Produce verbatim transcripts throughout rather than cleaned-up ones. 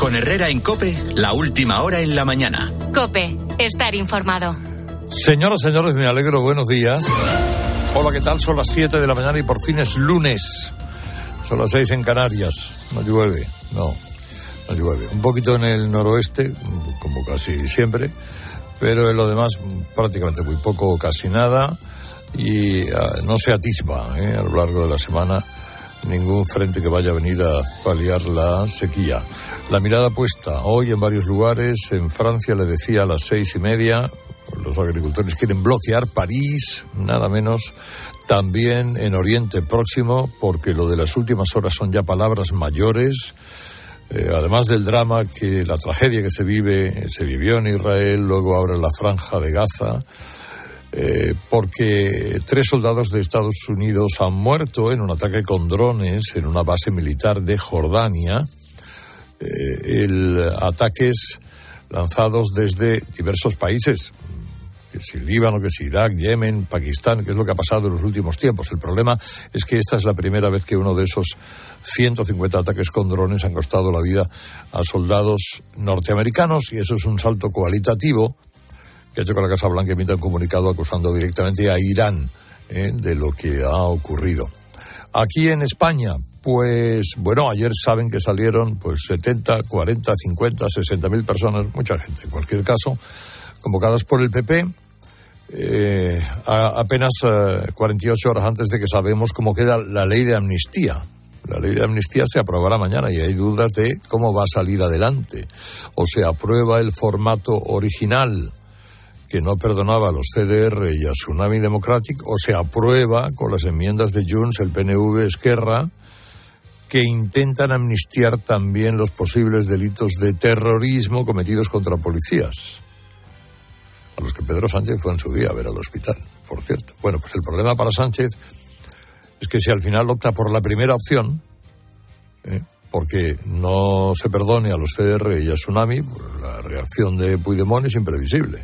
Con Herrera en COPE, la última hora en la mañana. COPE, estar informado. Señoras, señores, me alegro, buenos días. Hola, ¿qué tal? Son las siete de la mañana y por fin es lunes. Son las seis en Canarias. No llueve, no, no llueve. Un poquito en el noroeste, como casi siempre, pero en lo demás prácticamente muy poco o casi nada. Y uh, no se atisba ¿eh? a lo largo de la semana ningún frente que vaya a venir a paliar la sequía. La mirada puesta hoy en varios lugares. En Francia, le decía, a las seis y media, los agricultores quieren bloquear París, nada menos. También en Oriente Próximo, porque lo de las últimas horas son ya palabras mayores. Eh, además del drama, que la tragedia que se vive, se vivió en Israel, luego ahora en la Franja de Gaza. Eh, porque tres soldados de Estados Unidos han muerto en un ataque con drones en una base militar de Jordania. Eh, el ataques lanzados desde diversos países, que si Líbano, que si Irak, Yemen, Pakistán, que es lo que ha pasado en los últimos tiempos. El problema es que esta es la primera vez que uno de esos ciento cincuenta ataques con drones han costado la vida a soldados norteamericanos, y eso es un salto cualitativo que ha hecho que la Casa Blanca emita un comunicado acusando directamente a Irán eh, de lo que ha ocurrido. Aquí en España, pues, bueno, ayer saben que salieron pues setenta, cuarenta, cincuenta, sesenta mil personas, mucha gente, en cualquier caso, convocadas por el P P, eh, a, apenas eh, cuarenta y ocho horas antes de que sabemos cómo queda la ley de amnistía. La ley de amnistía se aprobará mañana y hay dudas de cómo va a salir adelante. O se aprueba el formato original, que no perdonaba a los C D R y a Tsunami Democratic, o se aprueba con las enmiendas de Junts, el P N V, Esquerra, que intentan amnistiar también los posibles delitos de terrorismo cometidos contra policías, a los que Pedro Sánchez fue en su día a ver al hospital, por cierto. Bueno, pues el problema para Sánchez es que si al final opta por la primera opción, ¿eh? porque no se perdone a los C D R y a Tsunami, pues la reacción de Puigdemont es imprevisible.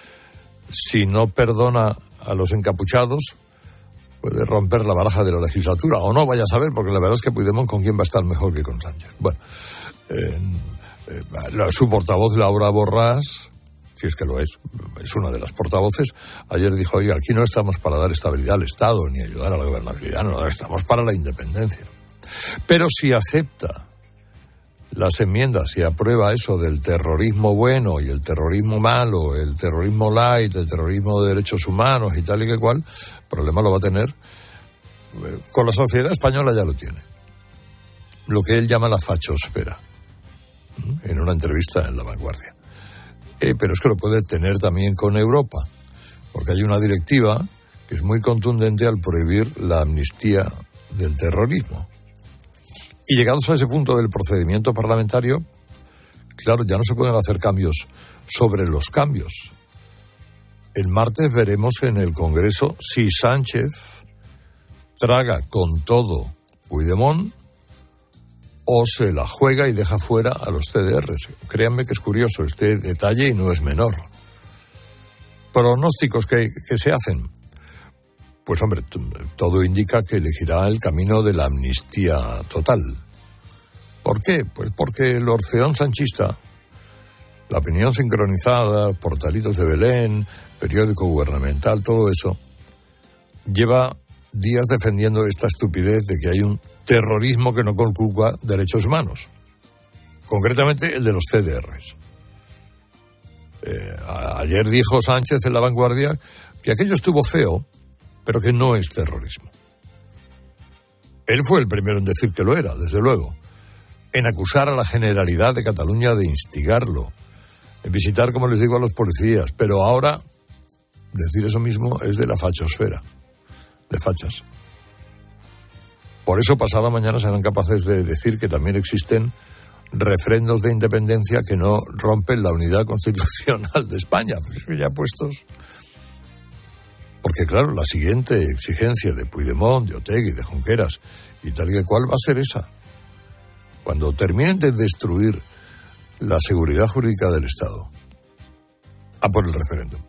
Si no perdona a los encapuchados, puede romper la baraja de la legislatura, o no, vaya a saber, porque la verdad es que Puigdemont con quién va a estar mejor que con Sánchez. Bueno, eh, eh, la, su portavoz, Laura Borràs, si es que lo es, es una de las portavoces, ayer dijo, oye, aquí no estamos para dar estabilidad al Estado, ni ayudar a la gobernabilidad, no, estamos para la independencia. Pero si acepta las enmiendas y aprueba eso del terrorismo bueno y el terrorismo malo, el terrorismo light, el terrorismo de derechos humanos y tal y que cual, el problema lo va a tener. Con la sociedad española ya lo tiene. Lo que él llama la fachosfera, en una entrevista en La Vanguardia. Eh, pero es que lo puede tener también con Europa, porque hay una directiva que es muy contundente al prohibir la amnistía del terrorismo. Y llegados a ese punto del procedimiento parlamentario, claro, ya no se pueden hacer cambios sobre los cambios. El martes veremos en el Congreso si Sánchez traga con todo Puigdemont o se la juega y deja fuera a los C D Rs. Créanme que es curioso este detalle y no es menor. Pronósticos que, que se hacen. Pues hombre, todo indica que elegirá el camino de la amnistía total. ¿Por qué? Pues porque el orfeón sanchista, la opinión sincronizada, portalitos de Belén, periódico gubernamental, todo eso, lleva días defendiendo esta estupidez de que hay un terrorismo que no conculca derechos humanos. Concretamente el de los C D Rs. Eh, a, ayer dijo Sánchez en La Vanguardia que aquello estuvo feo, pero que no es terrorismo. Él fue el primero en decir que lo era, desde luego, en acusar a la Generalidad de Cataluña de instigarlo, en visitar, como les digo, a los policías, pero ahora decir eso mismo es de la fachosfera, de fachas. Por eso pasado mañana serán capaces de decir que también existen refrendos de independencia que no rompen la unidad constitucional de España, pues ya puestos. Porque claro, la siguiente exigencia de Puigdemont, de Otegi, de Junqueras y tal y cual va a ser esa. Cuando terminen de destruir la seguridad jurídica del Estado, a por el referéndum.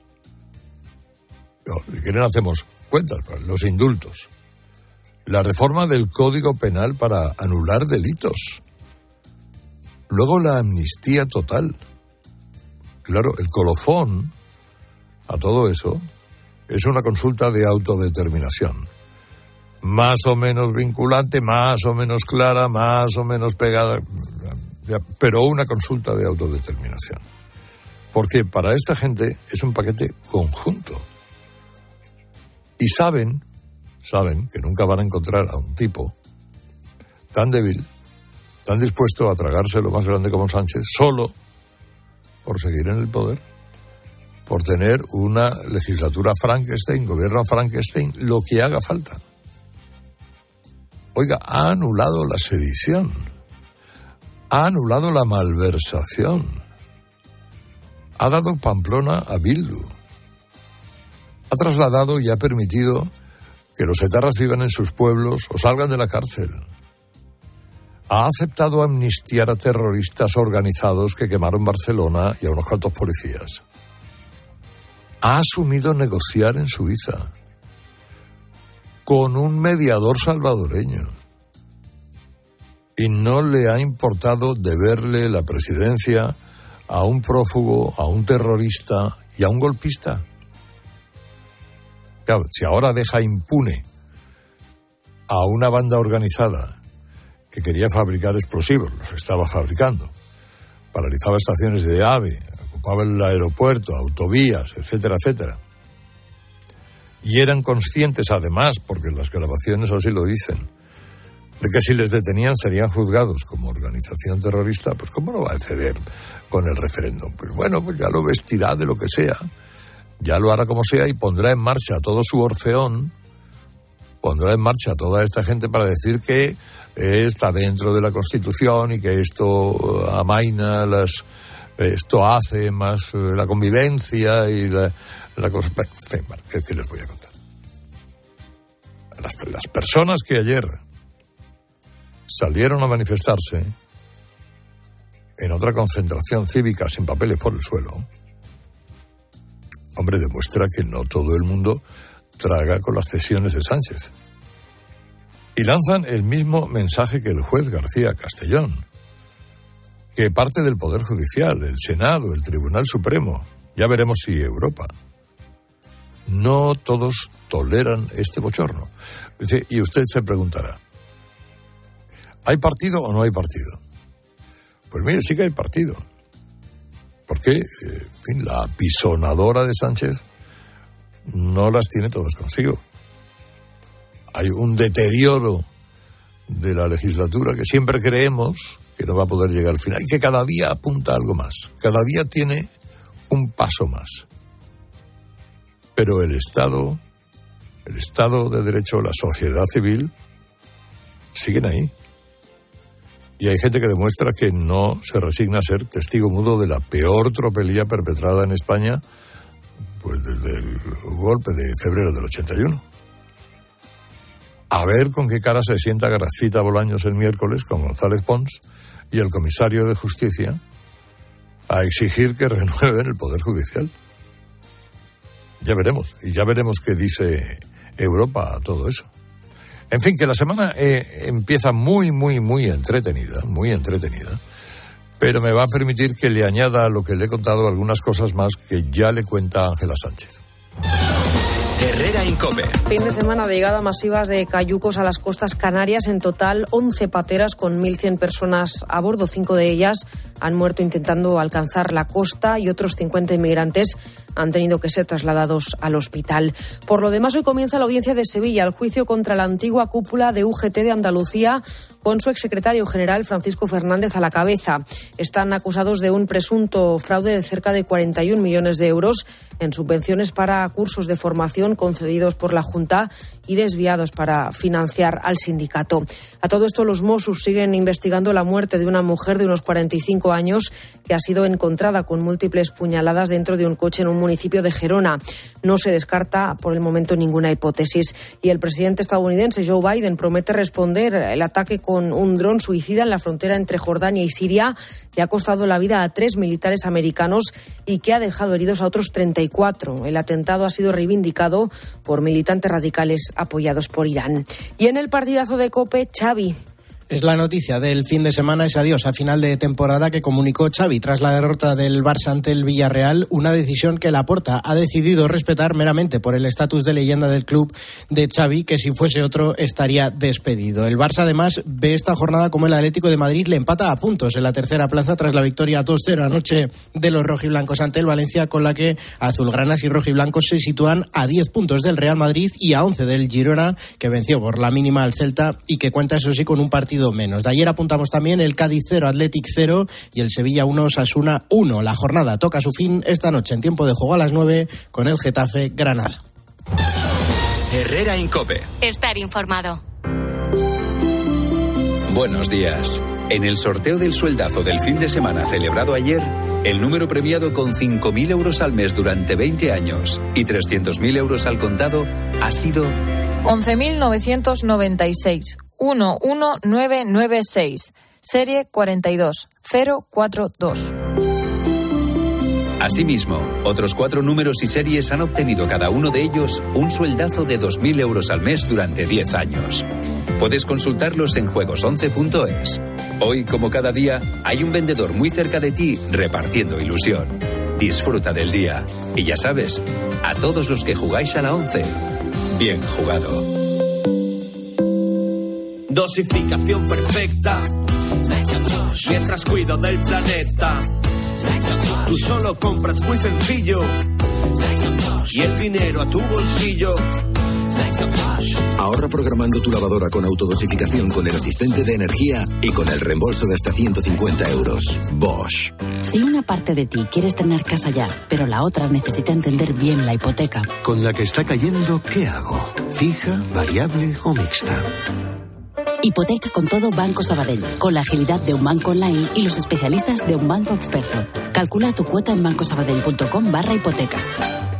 Si quieren hacemos cuentas, los indultos, la reforma del Código Penal para anular delitos, Luego la amnistía total. Claro, el colofón a todo eso es una consulta de autodeterminación. Más o menos vinculante, más o menos clara, más o menos pegada, pero una consulta de autodeterminación. Porque para esta gente es un paquete conjunto. Y saben, saben que nunca van a encontrar a un tipo tan débil, tan dispuesto a tragarse lo más grande como Sánchez, solo por seguir en el poder, por tener una legislatura Frankenstein, gobierno Frankenstein, lo que haga falta. Oiga, ha anulado la sedición, ha anulado la malversación, ha dado Pamplona a Bildu, ha trasladado y ha permitido que los etarras vivan en sus pueblos o salgan de la cárcel. Ha aceptado amnistiar a terroristas organizados que quemaron Barcelona y a unos cuantos policías. Ha asumido negociar en Suiza con un mediador salvadoreño. Y no le ha importado deberle la presidencia a un prófugo, a un terrorista y a un golpista. Claro, si ahora deja impune a una banda organizada que quería fabricar explosivos, los estaba fabricando, paralizaba estaciones de AVE, ocupaba el aeropuerto, autovías, etcétera, etcétera. Y eran conscientes, además, porque las grabaciones así lo dicen, de que si les detenían serían juzgados como organización terrorista. Pues ¿cómo no va a ceder con el referéndum? Pues bueno, pues ya lo vestirá de lo que sea, ya lo hará como sea y pondrá en marcha todo su orfeón, pondrá en marcha toda esta gente para decir que está dentro de la Constitución y que esto amaina las... Esto hace más la convivencia y la, la cosa... ¿Qué, ¿Qué les voy a contar? Las, las personas que ayer salieron a manifestarse en otra concentración cívica sin papeles por el suelo, hombre, demuestra que no todo el mundo traga con las cesiones de Sánchez. Y lanzan el mismo mensaje que el juez García Castellón, que parte del Poder Judicial, el Senado, el Tribunal Supremo, ya veremos si Europa. No todos toleran este bochorno. Y usted se preguntará, ¿hay partido o no hay partido? Pues mire, sí que hay partido. Porque, en fin, la apisonadora de Sánchez no las tiene todas consigo. Hay un deterioro de la legislatura que siempre creemos que no va a poder llegar al final y que cada día apunta algo más. Cada día tiene un paso más. Pero el Estado, el Estado de Derecho, la sociedad civil, siguen ahí. Y hay gente que demuestra que no se resigna a ser testigo mudo de la peor tropelía perpetrada en España, pues desde el golpe de febrero del ochenta y uno. A ver con qué cara se sienta Gracita Bolaños el miércoles con González Pons y el comisario de Justicia a exigir que renueven el Poder Judicial. Ya veremos, y ya veremos qué dice Europa a todo eso. En fin, que la semana eh, empieza muy, muy, muy entretenida, muy entretenida, pero me va a permitir que le añada a lo que le he contado algunas cosas más que ya le cuenta Ángela Sánchez. Herrera Incope. Fin de semana de llegada masivas de cayucos a las costas canarias. En total, once pateras con mil cien personas a bordo. Cinco de ellas han muerto intentando alcanzar la costa y otros cincuenta inmigrantes han tenido que ser trasladados al hospital. Por lo demás, hoy comienza la audiencia de Sevilla, el juicio contra la antigua cúpula de U G T de Andalucía, con su exsecretario general Francisco Fernández a la cabeza. Están acusados de un presunto fraude de cerca de cuarenta y un millones de euros en subvenciones para cursos de formación concedidos por la Junta y desviados para financiar al sindicato. A todo esto, los Mossos siguen investigando la muerte de una mujer de unos cuarenta y cinco años que ha sido encontrada con múltiples puñaladas dentro de un coche en un municipio de Gerona. No se descarta por el momento ninguna hipótesis. Y el presidente estadounidense Joe Biden promete responder el ataque con un dron suicida en la frontera entre Jordania y Siria, que ha costado la vida a tres militares americanos y que ha dejado heridos a otros treinta y cuatro. El atentado ha sido reivindicado por militantes radicales apoyados por Irán. Y en el partidazo de COPE, Xavi Es la noticia del fin de semana, ese adiós a final de temporada que comunicó Xavi tras la derrota del Barça ante el Villarreal, una decisión que Laporta ha decidido respetar meramente por el estatus de leyenda del club de Xavi, que si fuese otro estaría despedido. El Barça además ve esta jornada como el Atlético de Madrid le empata a puntos en la tercera plaza tras la victoria dos cero anoche de los rojiblancos ante el Valencia, con la que azulgranas y rojiblancos se sitúan a diez puntos del Real Madrid y a once del Girona, que venció por la mínima al Celta y que cuenta eso sí con un partido menos. De ayer apuntamos también el Cádiz cero, Athletic cero y el Sevilla uno, Osasuna uno. La jornada toca su fin esta noche en tiempo de juego a las nueve con el Getafe Granada. Herrera Incope. Estar informado. Buenos días. En el sorteo del sueldazo del fin de semana celebrado ayer, el número premiado con cinco mil euros al mes durante veinte años y trescientos mil euros al contado ha sido once mil novecientos noventa y seis. uno uno nueve nueve seis, serie cuarenta y dos cero cuarenta y dos. Asimismo, otros cuatro números y series han obtenido cada uno de ellos un sueldazo de dos mil euros al mes durante diez años. Puedes consultarlos en juegos once punto es. Hoy, como cada día, hay un vendedor muy cerca de ti repartiendo ilusión. Disfruta del día. Y ya sabes, a todos los que jugáis a la once, bien jugado. Dosificación perfecta, mientras cuido del planeta. Tú solo compras muy sencillo y el dinero a tu bolsillo. Ahorra programando tu lavadora con autodosificación con el asistente de energía y con el reembolso de hasta ciento cincuenta euros. Bosch. Si una parte de ti quieres tener casa ya, pero la otra necesita entender bien la hipoteca. Con la que está cayendo, ¿qué hago? ¿Fija, variable o mixta? Hipoteca con todo Banco Sabadell, con la agilidad de un banco online y los especialistas de un banco experto. Calcula tu cuota en bancosabadell.com barra hipotecas.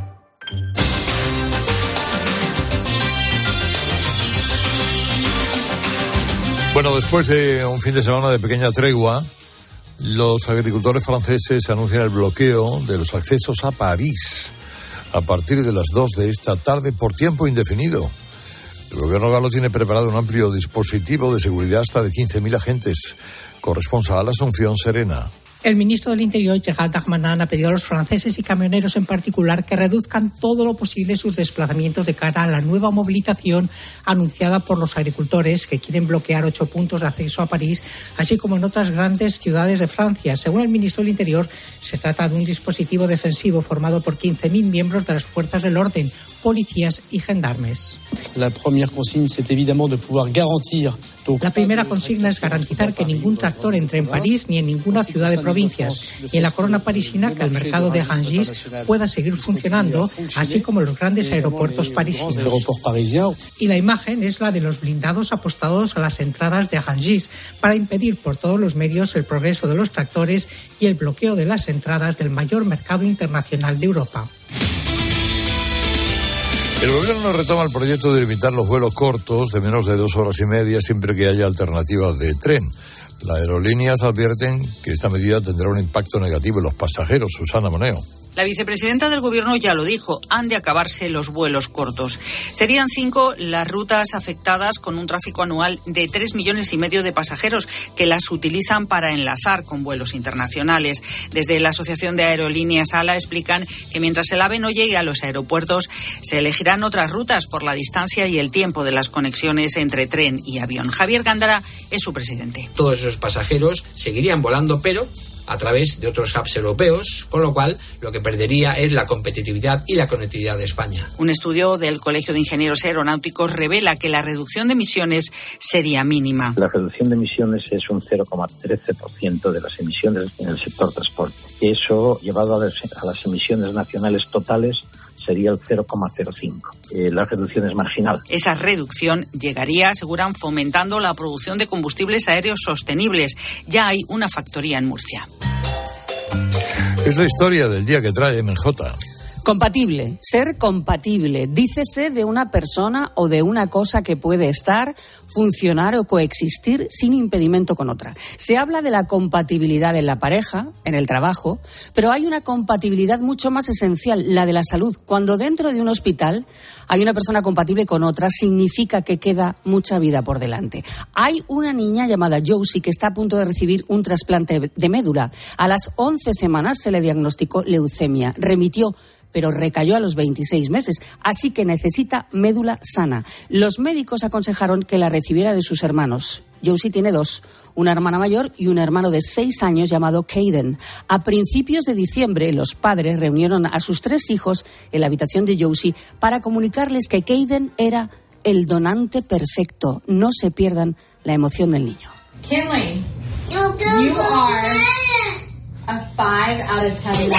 Bueno, después de un fin de semana de pequeña tregua, los agricultores franceses anuncian el bloqueo de los accesos a París a partir de las dos de esta tarde por tiempo indefinido. El gobierno galo tiene preparado un amplio dispositivo de seguridad hasta de quince mil agentes. Corresponsal a Asunción, Serena. El ministro del Interior, Gérald Darmanin, ha pedido a los franceses y camioneros en particular que reduzcan todo lo posible sus desplazamientos de cara a la nueva movilización anunciada por los agricultores, que quieren bloquear ocho puntos de acceso a París, así como en otras grandes ciudades de Francia. Según el ministro del Interior, se trata de un dispositivo defensivo formado por quince mil miembros de las fuerzas del orden, policías y gendarmes. La primera consigna es, evidentemente, de poder garantir. La primera consigna es garantizar que ningún tractor entre en París ni en ninguna ciudad de provincias, y en la corona parisina que el mercado de Rungis pueda seguir funcionando, así como los grandes aeropuertos parisinos. Y la imagen es la de los blindados apostados a las entradas de Rungis para impedir por todos los medios el progreso de los tractores y el bloqueo de las entradas del mayor mercado internacional de Europa. El gobierno retoma el proyecto de limitar los vuelos cortos de menos de dos horas y media siempre que haya alternativas de tren. Las aerolíneas advierten que esta medida tendrá un impacto negativo en los pasajeros. Susana Moneo. La vicepresidenta del Gobierno ya lo dijo, han de acabarse los vuelos cortos. Serían cinco las rutas afectadas con un tráfico anual de tres millones y medio de pasajeros que las utilizan para enlazar con vuelos internacionales. Desde la Asociación de Aerolíneas ALA explican que mientras el AVE no llegue a los aeropuertos, se elegirán otras rutas por la distancia y el tiempo de las conexiones entre tren y avión. Javier Gándara es su presidente. Todos esos pasajeros seguirían volando, pero a través de otros hubs europeos, con lo cual lo que perdería es la competitividad y la conectividad de España. Un estudio del Colegio de Ingenieros Aeronáuticos revela que la reducción de emisiones sería mínima. La reducción de emisiones es un cero coma trece por ciento de las emisiones en el sector transporte. Eso, llevado a las, a las emisiones nacionales totales, sería el cero coma cero cinco. Eh, la reducción es marginal. Esa reducción llegaría, aseguran, fomentando la producción de combustibles aéreos sostenibles. Ya hay una factoría en Murcia. Es la historia del día que trae M J. Compatible, ser compatible. Dícese de una persona o de una cosa que puede estar, funcionar o coexistir sin impedimento con otra. Se habla de la compatibilidad en la pareja, en el trabajo, pero hay una compatibilidad mucho más esencial, la de la salud. Cuando dentro de un hospital hay una persona compatible con otra, significa que queda mucha vida por delante. Hay una niña llamada Josie que está a punto de recibir un trasplante de médula. A las once semanas se le diagnosticó leucemia. Remitió, pero recayó a los veintiséis meses, así que necesita médula sana. Los médicos aconsejaron que la recibiera de sus hermanos. Josie tiene dos, una hermana mayor y un hermano de seis años llamado Caden. A principios de diciembre, los padres reunieron a sus tres hijos en la habitación de Josie para comunicarles que Caden era el donante perfecto. No se pierdan la emoción del niño. Kinley, you are a five out of ten.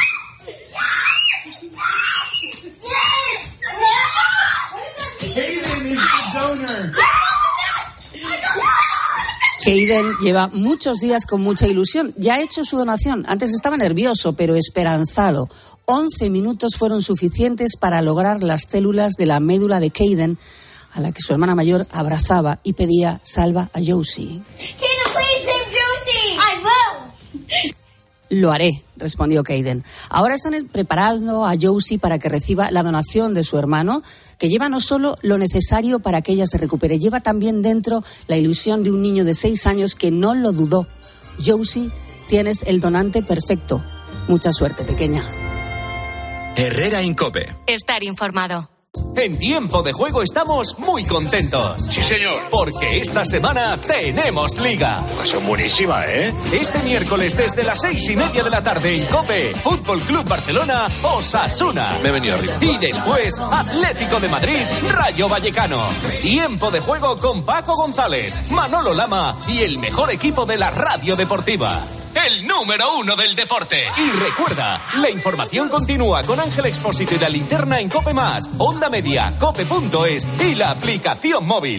Caden lleva muchos días con mucha ilusión. Ya ha hecho su donación. Antes estaba nervioso, pero esperanzado. Once minutos fueron suficientes para lograr las células de la médula de Caden, a la que su hermana mayor abrazaba y pedía salva a Josie. Caden, please save Josie. I will. Lo haré, respondió Caden. Ahora están preparando a Josie para que reciba la donación de su hermano, que lleva no solo lo necesario para que ella se recupere, lleva también dentro la ilusión de un niño de seis años que no lo dudó. Josie, tienes el donante perfecto. Mucha suerte, pequeña. Herrera Incope. Estar informado. En Tiempo de Juego estamos muy contentos. Sí, señor. Porque esta semana tenemos Liga. Son buenísima, ¿eh? Este miércoles desde las seis y media de la tarde en COPE, Fútbol Club Barcelona, Osasuna. Me he venido arriba. Y después, Atlético de Madrid, Rayo Vallecano. Tiempo de Juego con Paco González, Manolo Lama y el mejor equipo de la radio deportiva. El número uno del deporte. Y recuerda, la información continúa con Ángel Expósito y la linterna en COPE Más, Onda Media, cope punto es y la aplicación móvil.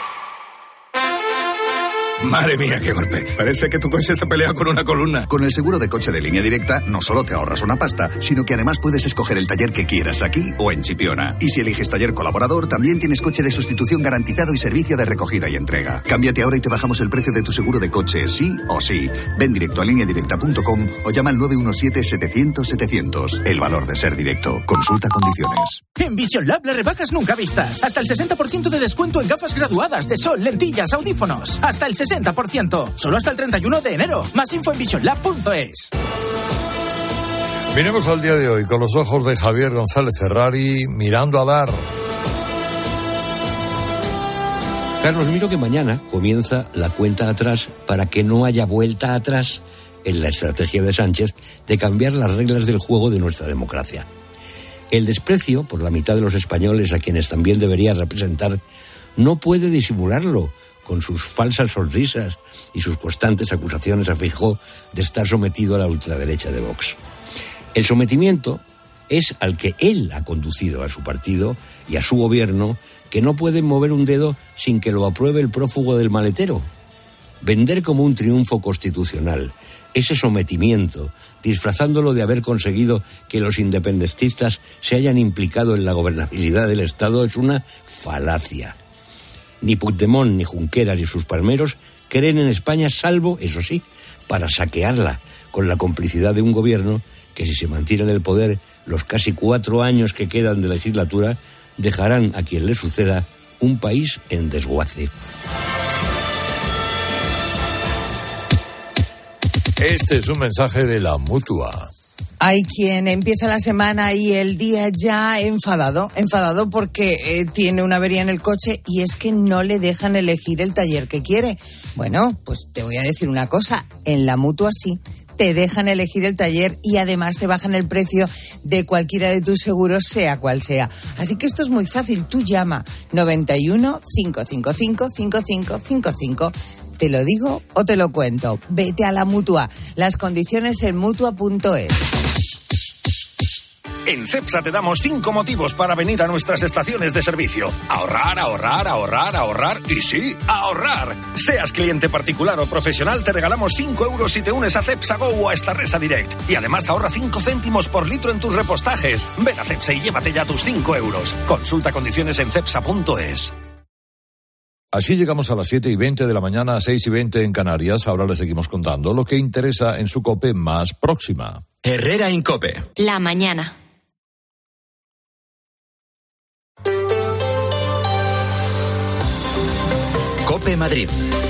Madre mía, qué golpe. Parece que tu coche se pelea con una columna. Con el seguro de coche de Línea Directa, no solo te ahorras una pasta, sino que además puedes escoger el taller que quieras aquí o en Chipiona. Y si eliges taller colaborador, también tienes coche de sustitución garantizado y servicio de recogida y entrega. Cámbiate ahora y te bajamos el precio de tu seguro de coche, sí o sí. Ven directo a línea directa punto com o llama al nueve uno siete, setecientos, setecientos. El valor de ser directo. Consulta condiciones. En Vision Lab las rebajas nunca vistas. Hasta el sesenta por ciento de descuento en gafas graduadas de sol, lentillas, audífonos. Hasta el sesenta por ciento. Solo hasta el treinta y uno de enero. Más info en vision lab punto es. Miremos al día de hoy con los ojos de Javier González Ferrari, mirando a dar. Carlos, miro que mañana comienza la cuenta atrás para que no haya vuelta atrás en la estrategia de Sánchez de cambiar las reglas del juego de nuestra democracia. El desprecio por la mitad de los españoles, a quienes también debería representar, no puede disimularlo con sus falsas sonrisas y sus constantes acusaciones a Feijóo de estar sometido a la ultraderecha de Vox. El sometimiento es al que él ha conducido a su partido y a su gobierno, que no pueden mover un dedo sin que lo apruebe el prófugo del maletero. Vender como un triunfo constitucional ese sometimiento, disfrazándolo de haber conseguido que los independentistas se hayan implicado en la gobernabilidad del Estado, es una falacia. Ni Puigdemont, ni Junqueras y sus palmeros creen en España, salvo, eso sí, para saquearla, con la complicidad de un gobierno que, si se mantiene en el poder los casi cuatro años que quedan de legislatura, dejarán a quien le suceda un país en desguace. Este es un mensaje de la Mutua. Hay quien empieza la semana y el día ya enfadado, enfadado porque eh, tiene una avería en el coche y es que no le dejan elegir el taller que quiere. Bueno, pues te voy a decir una cosa, en la Mutua sí, te dejan elegir el taller y además te bajan el precio de cualquiera de tus seguros, sea cual sea. Así que esto es muy fácil, tú llama noventa y uno, cinco cinco cinco, cinco cinco cinco cinco. ¿Te lo digo o te lo cuento? Vete a la Mutua. Las condiciones en mutua punto es. En Cepsa te damos cinco motivos para venir a nuestras estaciones de servicio. Ahorrar, ahorrar, ahorrar, ahorrar y sí, ahorrar. Seas cliente particular o profesional, te regalamos cinco euros si te unes a Cepsa Go o a Starresa Direct. Y además ahorra cinco céntimos por litro en tus repostajes. Ven a Cepsa y llévate ya tus cinco euros. Consulta condiciones en cepsa punto es. Así llegamos a las siete y veinte de la mañana, seis y veinte en Canarias. Ahora les seguimos contando lo que interesa en su COPE más próxima. Herrera Incope. La mañana. COPE Madrid.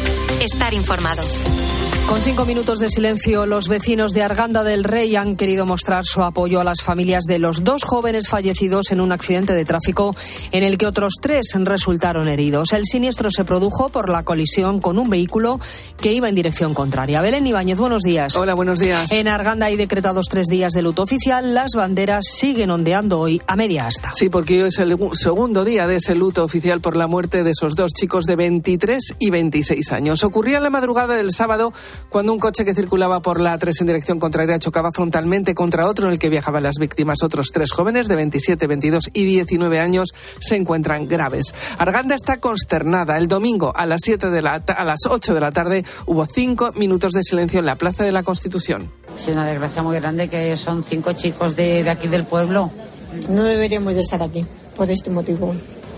Estar informado. Con cinco minutos de silencio, los vecinos de Arganda del Rey han querido mostrar su apoyo a las familias de los dos jóvenes fallecidos en un accidente de tráfico en el que otros tres resultaron heridos. El siniestro se produjo por la colisión con un vehículo que iba en dirección contraria. Belén Ibáñez, buenos días. Hola, buenos días. En Arganda hay decretados tres días de luto oficial. Las banderas siguen ondeando hoy a media asta. Sí, porque hoy es el segundo día de ese luto oficial por la muerte de esos dos chicos de veintitrés y veintiséis años. Ocurría en la madrugada del sábado cuando un coche que circulaba por la A tres en dirección contraria chocaba frontalmente contra otro en el que viajaban las víctimas. Otros tres jóvenes de veintisiete, veintidós y diecinueve años se encuentran graves. Arganda está consternada. El domingo a las siete de la a las ocho de la tarde hubo cinco minutos de silencio en la Plaza de la Constitución. Es una desgracia muy grande que son cinco chicos de, de aquí del pueblo. No deberíamos de estar aquí por este motivo.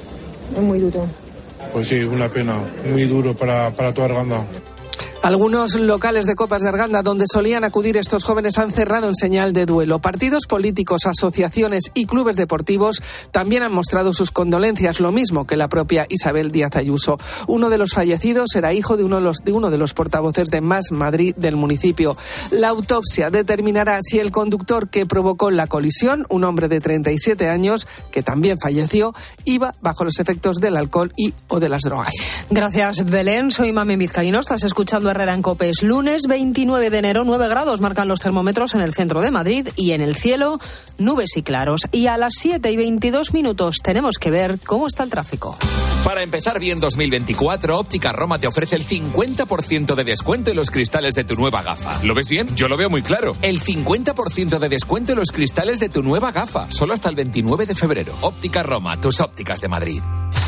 Es muy duro. Pues sí, una pena. Muy duro para, para toda Arganda. Algunos locales de Copas de Arganda donde solían acudir estos jóvenes han cerrado en señal de duelo. Partidos políticos, asociaciones y clubes deportivos también han mostrado sus condolencias, lo mismo que la propia Isabel Díaz Ayuso. Uno de los fallecidos era hijo de uno de los, de uno de los portavoces de Más Madrid del municipio. La autopsia determinará si el conductor que provocó la colisión, un hombre de treinta y siete años, que también falleció, iba bajo los efectos del alcohol y o de las drogas. Gracias, Belén. Soy Mami Vizcaíno. Estás escuchando Herrera en COPE. Es lunes veintinueve de enero, nueve grados marcan los termómetros en el centro de Madrid y en el cielo nubes y claros. Y a las siete y veintidós minutos tenemos que ver cómo está el tráfico. Para empezar bien dos mil veinticuatro, Óptica Roma te ofrece el cincuenta por ciento de descuento en los cristales de tu nueva gafa. ¿Lo ves bien? Yo lo veo muy claro. El cincuenta por ciento de descuento en los cristales de tu nueva gafa. Solo hasta el veintinueve de febrero. Óptica Roma, tus ópticas de Madrid.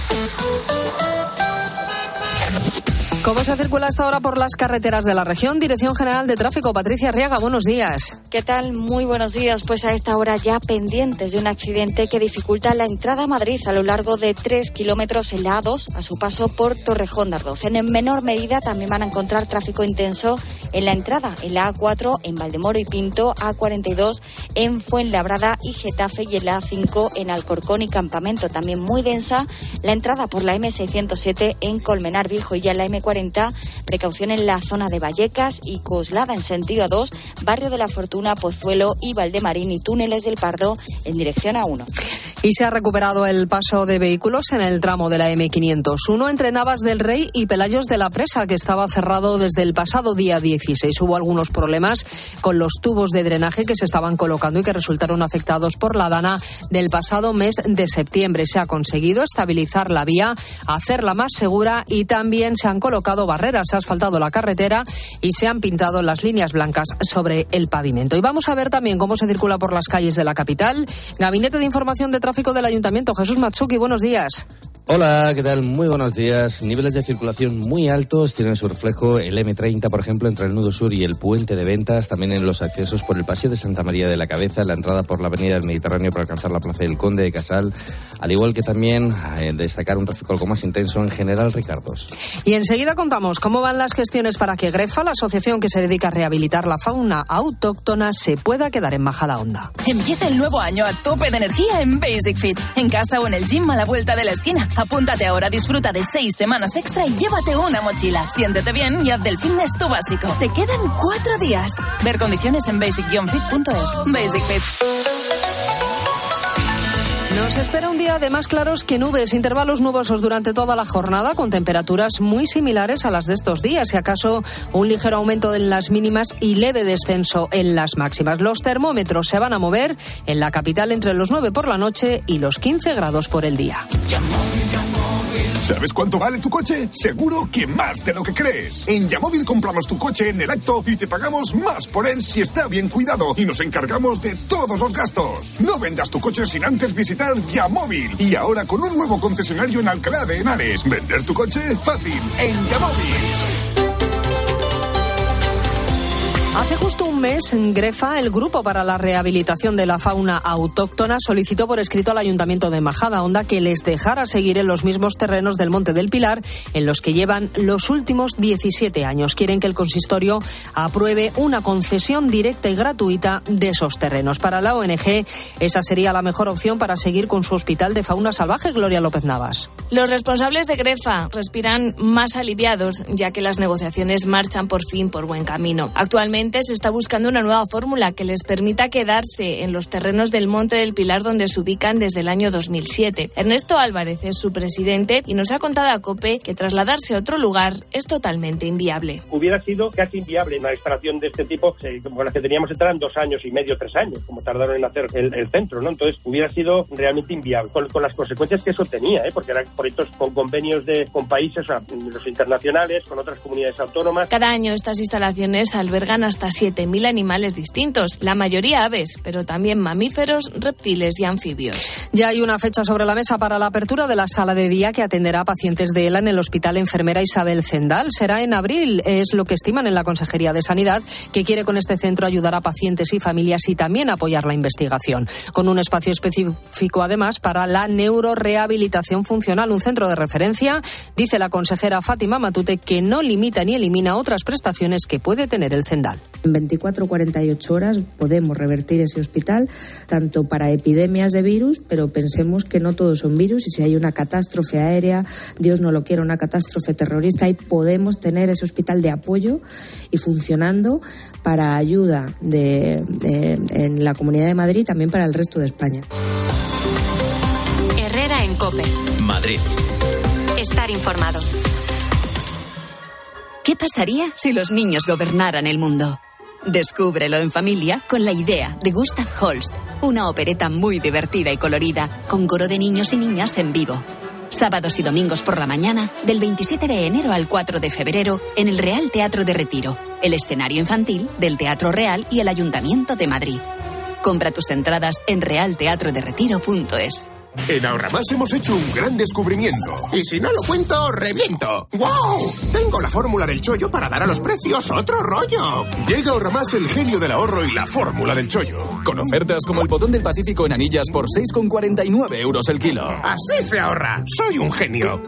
¿Cómo se circula hasta ahora por las carreteras de la región? Dirección General de Tráfico, Patricia Arriaga, buenos días. ¿Qué tal? Muy buenos días. Pues a esta hora ya pendientes de un accidente que dificulta la entrada a Madrid a lo largo de tres kilómetros en la A dos a su paso por Torrejón de Ardoz. En menor medida también van a encontrar tráfico intenso en la entrada en la A cuatro en Valdemoro y Pinto, A cuarenta y dos en Fuenlabrada y Getafe y en la A cinco en Alcorcón y Campamento. También muy densa la entrada por la eme seiscientos siete en Colmenar Viejo y ya en la eme cuarenta. Precaución en la zona de Vallecas y Coslada en sentido A dos, Barrio de la Fortuna, Pozuelo y Valdemarín y Túneles del Pardo en dirección A uno. Y se ha recuperado el paso de vehículos en el tramo de la eme quinientos uno entre Navas del Rey y Pelayos de la Presa, que estaba cerrado desde el pasado día dieciséis. Hubo algunos problemas con los tubos de drenaje que se estaban colocando y que resultaron afectados por la dana del pasado mes de septiembre. Se ha conseguido estabilizar la vía, hacerla más segura y también se han colocado barreras, se ha asfaltado la carretera y se han pintado las líneas blancas sobre el pavimento. Y vamos a ver también cómo se circula por las calles de la capital. Gabinete de Información de Tráfico del Ayuntamiento, Jesús Matsuki, buenos días. Hola, ¿qué tal? Muy buenos días. Niveles de circulación muy altos tienen su reflejo el eme treinta, por ejemplo, entre el Nudo Sur y el Puente de Ventas, también en los accesos por el Paseo de Santa María de la Cabeza, la entrada por la Avenida del Mediterráneo para alcanzar la Plaza del Conde de Casal, al igual que también eh, destacar un tráfico algo más intenso en General Ricardos. Y enseguida contamos cómo van las gestiones para que Grefa, la asociación que se dedica a rehabilitar la fauna autóctona, se pueda quedar en Majadahonda. Empieza el nuevo año a tope de energía en Basic Fit, en casa o en el gym a la vuelta de la esquina. Apúntate ahora, disfruta de seis semanas extra y llévate una mochila. Siéntete bien y haz del fitness tu básico. Te quedan cuatro días. Ver condiciones en basic fit punto es. Basic Fit. Nos espera un día de más claros que nubes, intervalos nubosos durante toda la jornada, con temperaturas muy similares a las de estos días, si acaso un ligero aumento en las mínimas y leve descenso en las máximas. Los termómetros se van a mover en la capital entre los nueve por la noche y los quince grados por el día. ¿Sabes cuánto vale tu coche? Seguro que más de lo que crees. En Yamóvil compramos tu coche en el acto y te pagamos más por él si está bien cuidado y nos encargamos de todos los gastos. No vendas tu coche sin antes visitar Yamóvil. Y ahora con un nuevo concesionario en Alcalá de Henares. Vender tu coche fácil en Yamóvil. Hace justo un mes, Grefa, el Grupo para la Rehabilitación de la Fauna Autóctona, solicitó por escrito al Ayuntamiento de Majadahonda que les dejara seguir en los mismos terrenos del Monte del Pilar en los que llevan los últimos diecisiete años. Quieren que el consistorio apruebe una concesión directa y gratuita de esos terrenos. Para la O N G, esa sería la mejor opción para seguir con su hospital de fauna salvaje. Gloria López Navas. Los responsables de Grefa respiran más aliviados, ya que las negociaciones marchan por fin por buen camino. Actualmente se está buscando una nueva fórmula que les permita quedarse en los terrenos del Monte del Pilar donde se ubican desde el año dos mil siete. Ernesto Álvarez es su presidente y nos ha contado a COPE que trasladarse a otro lugar es totalmente inviable. Hubiera sido casi inviable una instalación de este tipo, como la que teníamos entraran dos años y medio, tres años, como tardaron en hacer el, el centro, ¿no? Entonces hubiera sido realmente inviable, con, con las consecuencias que eso tenía, ¿eh? Porque eran proyectos con convenios de, con países, o sea, los internacionales, con otras comunidades autónomas. Cada año estas instalaciones albergan hasta siete mil animales distintos, la mayoría aves, pero también mamíferos, reptiles y anfibios. Ya hay una fecha sobre la mesa para la apertura de la sala de día que atenderá a pacientes de ELA en el Hospital Enfermera Isabel Zendal. Será en abril, es lo que estiman en la Consejería de Sanidad, que quiere con este centro ayudar a pacientes y familias y también apoyar la investigación. Con un espacio específico, además, para la neurorehabilitación funcional, un centro de referencia, dice la consejera Fátima Matute, que no limita ni elimina otras prestaciones que puede tener el Zendal. En veinticuatro a cuarenta y ocho horas podemos revertir ese hospital, tanto para epidemias de virus, pero pensemos que no todos son virus y si hay una catástrofe aérea, Dios no lo quiera, una catástrofe terrorista, ahí podemos tener ese hospital de apoyo y funcionando para ayuda de, de, en la Comunidad de Madrid y también para el resto de España. Herrera en COPE. Madrid. Estar informado. ¿Qué pasaría si los niños gobernaran el mundo? Descúbrelo en familia con La idea de Gustav Holst, una opereta muy divertida y colorida, con coro de niños y niñas en vivo. Sábados y domingos por la mañana, del veintisiete de enero al cuatro de febrero, en el Real Teatro de Retiro, el escenario infantil del Teatro Real y el Ayuntamiento de Madrid. Compra tus entradas en real teatro de retiro punto es. En Ahorramás hemos hecho un gran descubrimiento. Y si no lo cuento, reviento. ¡Wow! Tengo la fórmula del chollo para dar a los precios otro rollo. Llega Ahorramás el genio del ahorro y la fórmula del chollo. Con ofertas como el botón del Pacífico en anillas por seis con cuarenta y nueve euros el kilo. Así se ahorra. Soy un genio.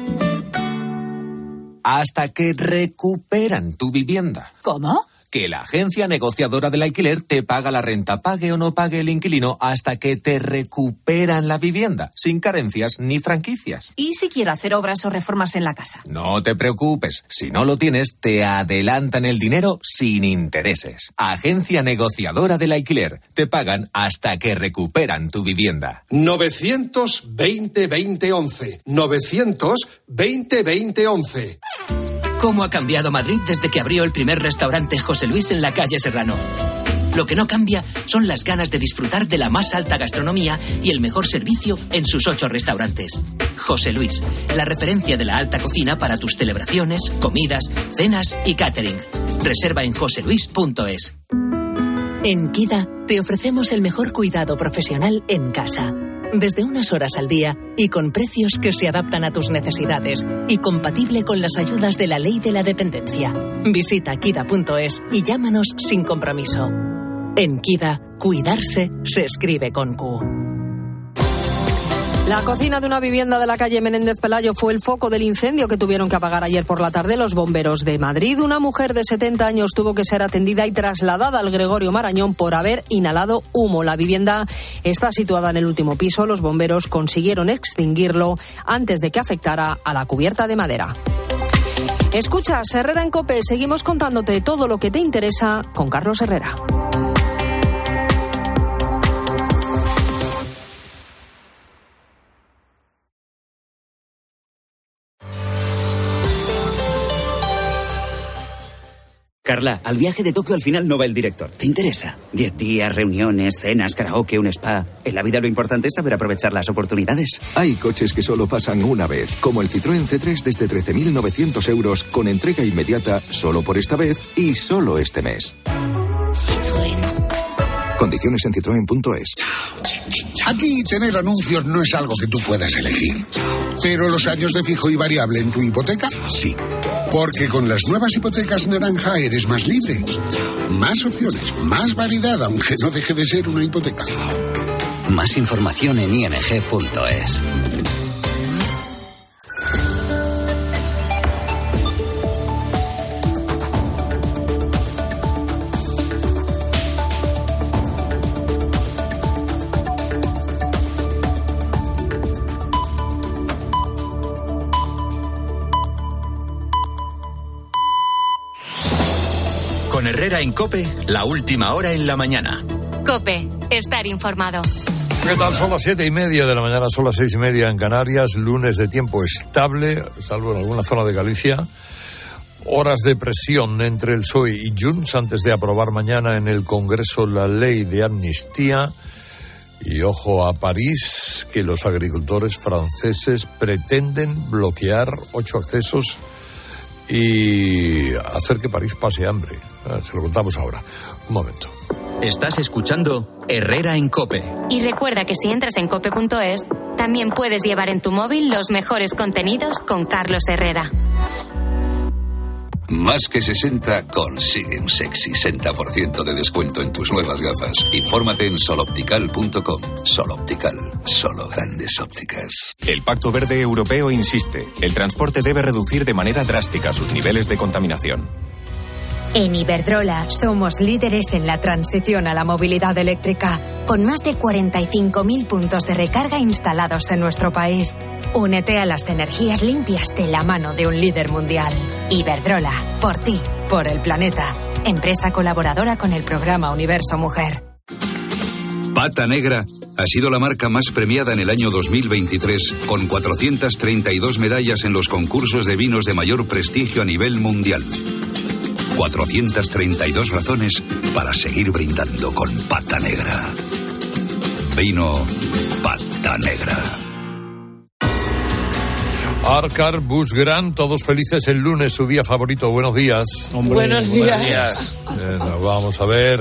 Hasta que recuperan tu vivienda. ¿Cómo? Que la agencia negociadora del alquiler te paga la renta, pague o no pague el inquilino, hasta que te recuperan la vivienda, sin carencias ni franquicias. ¿Y si quiero hacer obras o reformas en la casa? No te preocupes, si no lo tienes, te adelantan el dinero sin intereses. Agencia negociadora del alquiler, te pagan hasta que recuperan tu vivienda. novecientos veinte veinte once. novecientos veinte veinte once. ¿Cómo ha cambiado Madrid desde que abrió el primer restaurante José Luis en la calle Serrano? Lo que no cambia son las ganas de disfrutar de la más alta gastronomía y el mejor servicio en sus ocho restaurantes. José Luis, la referencia de la alta cocina para tus celebraciones, comidas, cenas y catering. Reserva en josé luis punto es. En Kida te ofrecemos el mejor cuidado profesional en casa. Desde unas horas al día y con precios que se adaptan a tus necesidades y compatible con las ayudas de la Ley de la Dependencia. Visita kida punto es y llámanos sin compromiso. En Kida, cuidarse se escribe con Q. La cocina de una vivienda de la calle Menéndez Pelayo fue el foco del incendio que tuvieron que apagar ayer por la tarde los bomberos de Madrid. Una mujer de setenta años tuvo que ser atendida y trasladada al Gregorio Marañón por haber inhalado humo. La vivienda está situada en el último piso. Los bomberos consiguieron extinguirlo antes de que afectara a la cubierta de madera. Escuchas Herrera en COPE. Seguimos contándote todo lo que te interesa con Carlos Herrera. Carla, al viaje de Tokio al final no va el director. ¿Te interesa? Diez días, reuniones, cenas, karaoke, un spa. En la vida lo importante es saber aprovechar las oportunidades. Hay coches que solo pasan una vez, como el Citroën C tres desde trece mil novecientos euros, con entrega inmediata solo por esta vez y solo este mes. Citroën. Condiciones en citroen punto es. Aquí tener anuncios no es algo que tú puedas elegir. Pero los años de fijo y variable en tu hipoteca, sí. Porque con las nuevas hipotecas naranja eres más libre. Más opciones, más variedad, aunque no deje de ser una hipoteca. Más información en i n g punto es. Con Herrera en COPE, la última hora en la mañana. COPE, estar informado. ¿Qué tal? Son las siete y media de la mañana, son las seis y media en Canarias, lunes de tiempo estable, salvo en alguna zona de Galicia. Horas de presión entre el P S O E y Junts antes de aprobar mañana en el Congreso la ley de amnistía. Y ojo a París, que los agricultores franceses pretenden bloquear ocho accesos y hacer que París pase hambre. Se lo contamos ahora. Un momento. Estás escuchando Herrera en COPE. Y recuerda que si entras en cope punto es, también puedes llevar en tu móvil los mejores contenidos con Carlos Herrera. Más que sesenta consigue un sexy sesenta por ciento de descuento en tus nuevas gafas. Infórmate en soloptical punto com. Soloptical, solo grandes ópticas. El Pacto Verde Europeo insiste, el transporte debe reducir de manera drástica sus niveles de contaminación. En Iberdrola somos líderes en la transición a la movilidad eléctrica, con más de cuarenta y cinco mil puntos de recarga instalados en nuestro país. Únete a las energías limpias de la mano de un líder mundial. Iberdrola, por ti, por el planeta. Empresa colaboradora con el programa Universo Mujer. Pata Negra ha sido la marca más premiada en el año dos mil veintitrés, con cuatrocientas treinta y dos medallas en los concursos de vinos de mayor prestigio a nivel mundial. cuatrocientas treinta y dos razones para seguir brindando con Pata Negra. Vino Pata Negra. Arcar, Bus Gran, todos felices el lunes, su día favorito. Buenos días. Hombre, buenos días. Buenos días. Bueno, vamos a ver.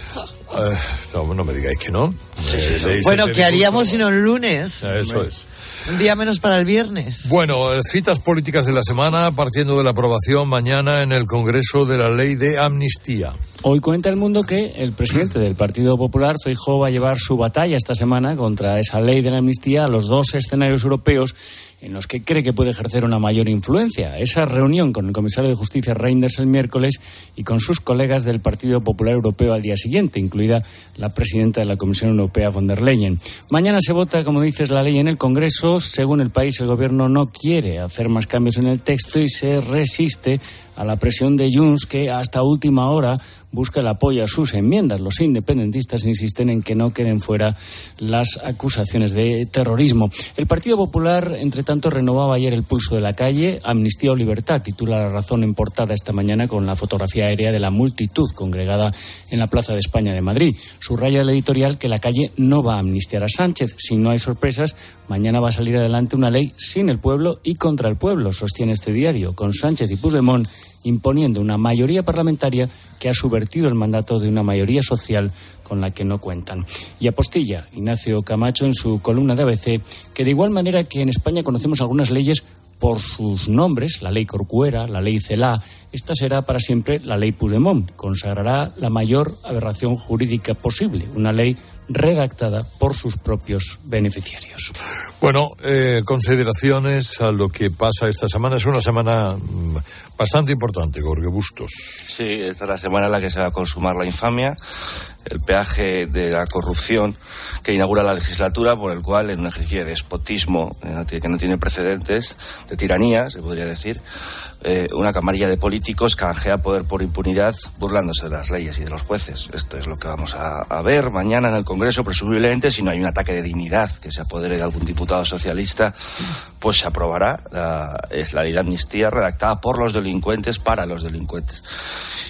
Eh, no, no me digáis que no. Sí, sí, sí. Bueno, ¿qué haríamos sino un lunes? Eso es. Un día menos para el viernes. Bueno, citas políticas de la semana, partiendo de la aprobación mañana en el Congreso de la ley de amnistía. Hoy cuenta el mundo que el presidente del Partido Popular, Feijóo, va a llevar su batalla esta semana contra esa ley de la amnistía a los dos escenarios europeos en los que cree que puede ejercer una mayor influencia. Esa reunión con el comisario de Justicia Reynders el miércoles y con sus colegas del Partido Popular Europeo al día siguiente, incluida la presidenta de la Comisión Europea, von der Leyen. Mañana se vota, como dices, la ley en el Congreso. Según el país, el gobierno no quiere hacer más cambios en el texto y se resiste a la presión de Junts, que hasta última hora busca el apoyo a sus enmiendas. Los independentistas insisten en que no queden fuera las acusaciones de terrorismo. El Partido Popular, entre tanto, renovaba ayer el pulso de la calle. Amnistía o libertad, titula La Razón en portada esta mañana con la fotografía aérea de la multitud congregada en la Plaza de España de Madrid. Subraya el editorial que la calle no va a amnistiar a Sánchez. Si no hay sorpresas, mañana va a salir adelante una ley sin el pueblo y contra el pueblo, sostiene este diario, con Sánchez y Puigdemont imponiendo una mayoría parlamentaria que ha subvertido el mandato de una mayoría social con la que no cuentan. Y apostilla Ignacio Camacho en su columna de A B C que de igual manera que en España conocemos algunas leyes por sus nombres, la ley Corcuera, la ley Celaá, esta será para siempre la ley Puigdemont. Consagrará la mayor aberración jurídica posible, una ley redactada por sus propios beneficiarios. Bueno, eh, consideraciones a lo que pasa esta semana. Es una semana bastante importante, Jorge Bustos. Sí, esta es la semana en la que se va a consumar la infamia, el peaje de la corrupción que inaugura la legislatura, por el cual, en un ejercicio de despotismo que no tiene precedentes, de tiranía, se podría decir, eh, una camarilla de políticos canjea poder por impunidad burlándose de las leyes y de los jueces. Esto es lo que vamos a, a ver mañana en el Congreso, presumiblemente, si no hay un ataque de dignidad que se apodere de algún diputado socialista, pues se aprobará la, es la ley de amnistía redactada por los delincuentes para los delincuentes.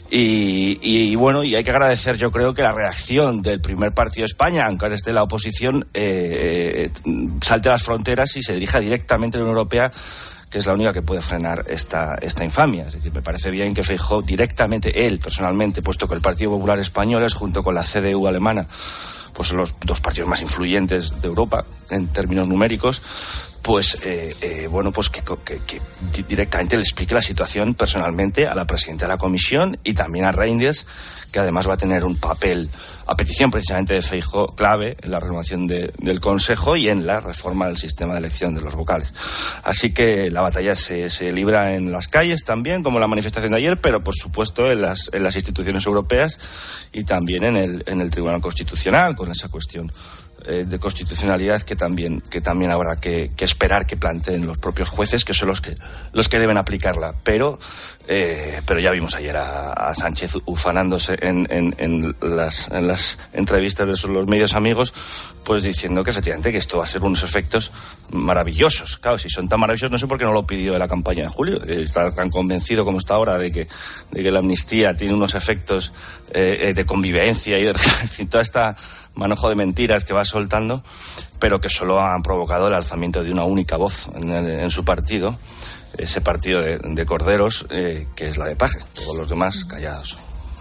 Y, y, y bueno, y hay que agradecer, yo creo, que la reacción del primer partido de España, aunque ahora esté la oposición, eh, eh, salte a las fronteras y se dirija directamente a la Unión Europea, que es la única que puede frenar esta, esta infamia. Es decir, me parece bien que Feijóo directamente, él personalmente, puesto que el Partido Popular Español es, junto con la C D U alemana, pues son los dos partidos más influyentes de Europa en términos numéricos, pues eh, eh, bueno, pues que, que, que directamente le explique la situación personalmente a la presidenta de la Comisión y también a Reinders, que además va a tener un papel, a petición precisamente de Feijóo, clave en la renovación de, del Consejo y en la reforma del sistema de elección de los vocales. Así que la batalla se, se libra en las calles también, como la manifestación de ayer, pero por supuesto en las, en las instituciones europeas y también en el, en el Tribunal Constitucional, con esa cuestión de constitucionalidad que también que también habrá que, que esperar que planteen los propios jueces, que son los que los que deben aplicarla. Pero eh, pero ya vimos ayer a, a Sánchez ufanándose en, en, en las en las entrevistas de los medios amigos, pues diciendo que efectivamente que esto va a ser unos efectos maravillosos. Claro, si son tan maravillosos, no sé por qué no lo pidió en la campaña de julio. Está tan convencido como está ahora de que de que la amnistía tiene unos efectos eh, de convivencia y de en fin, toda esta manojo de mentiras que va soltando, pero que solo han provocado el alzamiento de una única voz en, el, en su partido, ese partido de, de corderos, eh, que es la de Paje, todos los demás callados.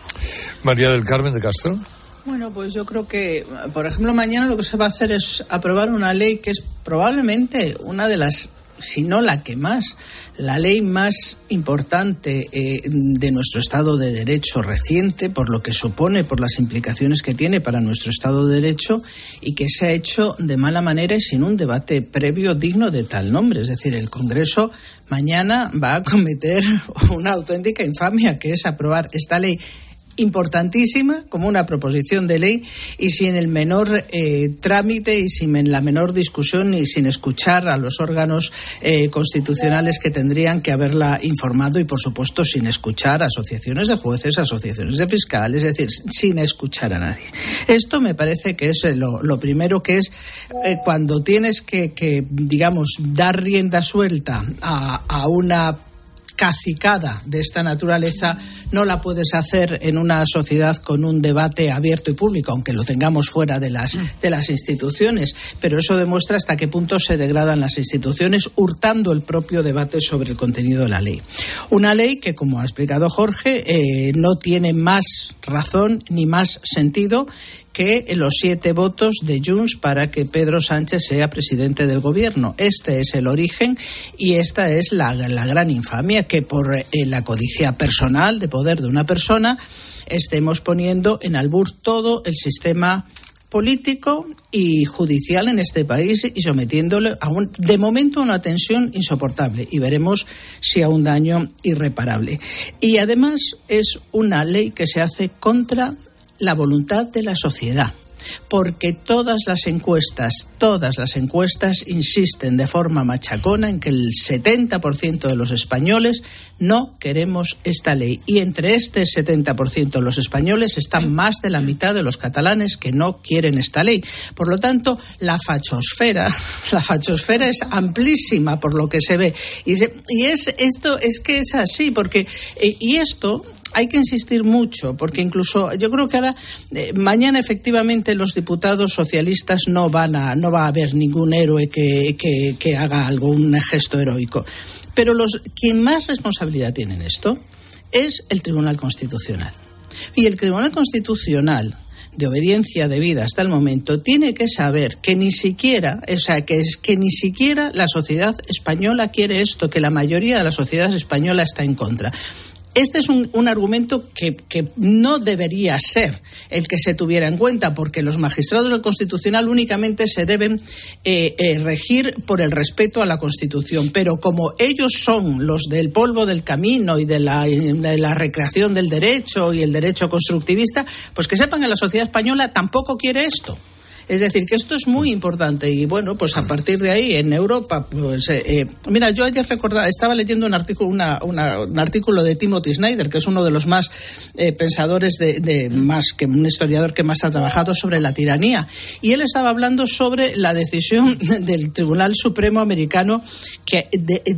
María del Carmen de Castro. Bueno, pues yo creo que, por ejemplo, mañana lo que se va a hacer es aprobar una ley que es probablemente una de las, si no la que más, la ley más importante eh, de nuestro Estado de Derecho reciente, por lo que supone, por las implicaciones que tiene para nuestro Estado de Derecho, y que se ha hecho de mala manera y sin un debate previo digno de tal nombre. Es decir, el Congreso mañana va a cometer una auténtica infamia, que es aprobar esta ley importantísima como una proposición de ley y sin el menor eh, trámite y sin la menor discusión y sin escuchar a los órganos eh, constitucionales que tendrían que haberla informado y, por supuesto, sin escuchar a asociaciones de jueces, asociaciones de fiscales, es decir, sin escuchar a nadie. Esto me parece que es lo, lo primero, que es eh, cuando tienes que, que, digamos, dar rienda suelta a, a una cacicada de esta naturaleza, no la puedes hacer en una sociedad con un debate abierto y público, aunque lo tengamos fuera de las de las instituciones, pero eso demuestra hasta qué punto se degradan las instituciones, hurtando el propio debate sobre el contenido de la ley. Una ley que, como ha explicado Jorge, eh, no tiene más razón ni más sentido que los siete votos de Junts para que Pedro Sánchez sea presidente del gobierno. Este es el origen y esta es la, la gran infamia, que por eh, la codicia personal de poder de una persona estemos poniendo en albur todo el sistema político y judicial en este país y sometiéndole a un, de momento, a una tensión insoportable, y veremos si a un daño irreparable. Y además es una ley que se hace contra la voluntad de la sociedad, porque todas las encuestas, todas las encuestas insisten de forma machacona en que el setenta por ciento de los españoles no queremos esta ley, y entre este setenta por ciento de los españoles están más de la mitad de los catalanes que no quieren esta ley. Por lo tanto, la fachosfera, la fachosfera es amplísima por lo que se ve, y, se, y es esto es que es así, porque y esto hay que insistir mucho, porque incluso yo creo que ahora eh, mañana efectivamente los diputados socialistas no van a no va a haber ningún héroe que, que, que haga algo, un gesto heroico. Pero los quien más responsabilidad tiene en esto es el Tribunal Constitucional. Y el Tribunal Constitucional, de obediencia debida hasta el momento, tiene que saber que ni siquiera, o sea, que es que ni siquiera la sociedad española quiere esto, que la mayoría de la sociedad española está en contra. Este es un, un argumento que, que no debería ser el que se tuviera en cuenta, porque los magistrados del Constitucional únicamente se deben eh, eh, regir por el respeto a la Constitución. Pero como ellos son los del polvo del camino y de la, de la recreación del derecho y el derecho constructivista, pues que sepan que la sociedad española tampoco quiere esto. Es decir, que esto es muy importante y, bueno, pues a partir de ahí, en Europa, pues, eh, mira, yo ayer recordaba, estaba leyendo un artículo, una, una, un artículo de Timothy Snyder, que es uno de los más eh, pensadores de, de más que un historiador que más ha trabajado sobre la tiranía, y él estaba hablando sobre la decisión del Tribunal Supremo americano que de, de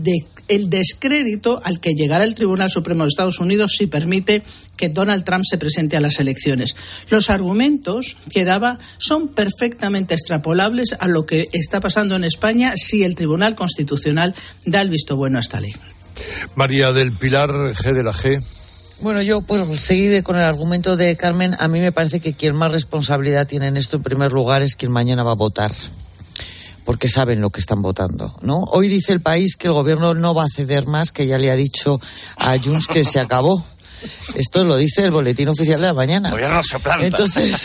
el descrédito al que llegará el Tribunal Supremo de Estados Unidos si permite que Donald Trump se presente a las elecciones. Los argumentos que daba son perfectamente extrapolables a lo que está pasando en España si el Tribunal Constitucional da el visto bueno a esta ley. María del Pilar, G de la G. Bueno, yo puedo seguir con el argumento de Carmen. A mí me parece que quien más responsabilidad tiene en esto, en primer lugar, es quien mañana va a votar, porque saben lo que están votando, ¿no? Hoy dice El País que el gobierno no va a ceder más, que ya le ha dicho a Junts que se acabó. Esto lo dice el boletín oficial de la mañana. El gobierno se planta. Entonces,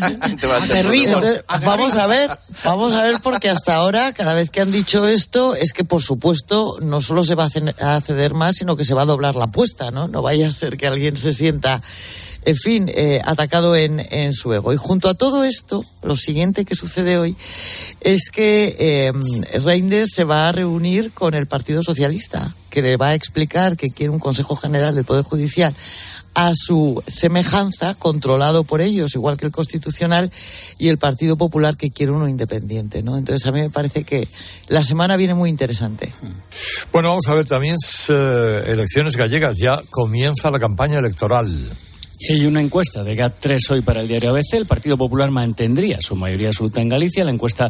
aterrido. Vamos a ver, vamos a ver, porque hasta ahora, cada vez que han dicho esto, es que por supuesto no solo se va a ceder más, sino que se va a doblar la apuesta, ¿no? No vaya a ser que alguien se sienta, en fin, eh, atacado en, en su ego. Y junto a todo esto, lo siguiente que sucede hoy es que eh, Reinders se va a reunir con el Partido Socialista, que le va a explicar que quiere un Consejo General del Poder Judicial a su semejanza, controlado por ellos, igual que el Constitucional, y el Partido Popular, que quiere uno independiente, ¿no? Entonces a mí me parece que la semana viene muy interesante. Bueno, vamos a ver también eh, elecciones gallegas. Ya comienza la campaña electoral. Y hay una encuesta de G A T tres hoy para el diario A B C. El Partido Popular mantendría su mayoría absoluta en Galicia. La encuesta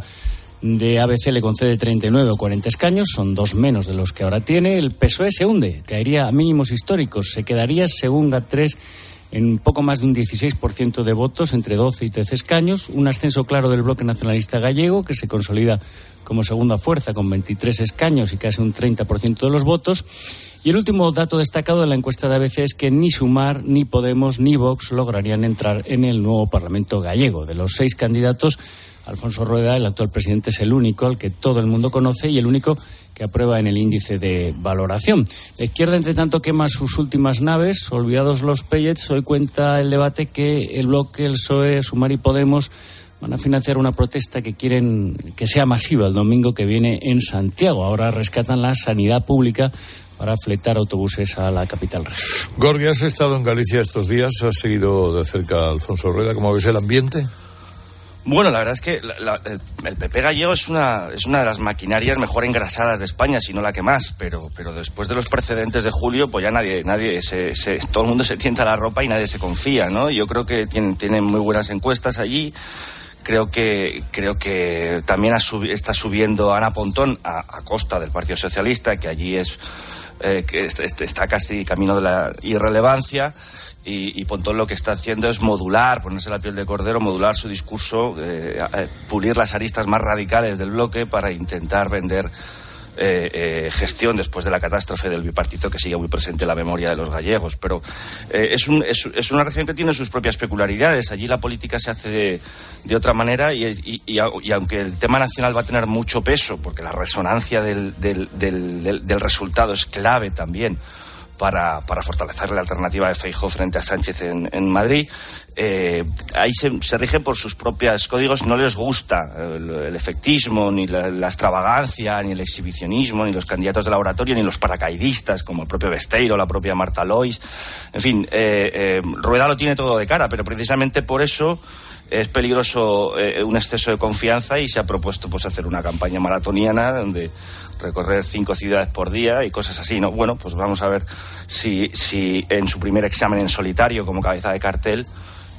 de A B C le concede treinta y nueve o cuarenta escaños, son dos menos de los que ahora tiene. El P S O E se hunde, caería a mínimos históricos, se quedaría, según G A T tres, en poco más de un dieciséis por ciento de votos, entre doce y trece escaños. Un ascenso claro del Bloque Nacionalista Gallego, que se consolida como segunda fuerza con veintitrés escaños y casi un treinta por ciento de los votos. Y el último dato destacado de la encuesta de A B C es que ni Sumar, ni Podemos, ni Vox lograrían entrar en el nuevo Parlamento gallego. De los seis candidatos, Alfonso Rueda, el actual presidente, es el único al que todo el mundo conoce y el único que aprueba en el índice de valoración. La izquierda, entre tanto, quema sus últimas naves. Olvidados los pellets, hoy cuenta el debate que el Bloque, el P S O E, Sumar y Podemos van a financiar una protesta que quieren que sea masiva el domingo que viene en Santiago. Ahora rescatan la sanidad pública para fletar autobuses a la capital región. Gorgi, has estado en Galicia estos días, has seguido de cerca a Alfonso Rueda. ¿Cómo ves el ambiente? Bueno, la verdad es que la, la, el P P gallego es una es una de las maquinarias mejor engrasadas de España, si no la que más, pero pero después de los precedentes de julio, pues ya nadie nadie se, se todo el mundo se tienta la ropa y nadie se confía, ¿no? Yo creo que tienen tienen muy buenas encuestas allí. Creo que creo que también ha subi- está subiendo Ana Pontón a, a costa del Partido Socialista, que allí es eh, que está casi camino de la irrelevancia. Y, y Pontón lo que está haciendo es modular, ponerse la piel de cordero, modular su discurso, eh, eh, pulir las aristas más radicales del bloque para intentar vender eh, eh, gestión después de la catástrofe del bipartito que sigue muy presente en la memoria de los gallegos. Pero eh, es, un, es, es una región que tiene sus propias peculiaridades. Allí la política se hace de, de otra manera y, y, y, y aunque el tema nacional va a tener mucho peso, porque la resonancia del, del, del, del, del resultado es clave también para, para fortalecer la alternativa de Feijóo frente a Sánchez en, en Madrid. Eh, ahí se, se rigen por sus propios códigos. No les gusta el, el efectismo, ni la, la extravagancia, ni el exhibicionismo, ni los candidatos de laboratorio, ni los paracaidistas como el propio Besteiro, la propia Marta Lois. En fin, eh, eh, Rueda lo tiene todo de cara, pero precisamente por eso es peligroso eh, un exceso de confianza y se ha propuesto pues hacer una campaña maratoniana donde recorrer cinco ciudades por día y cosas así, ¿no? Bueno, pues vamos a ver si, si en su primer examen en solitario como cabeza de cartel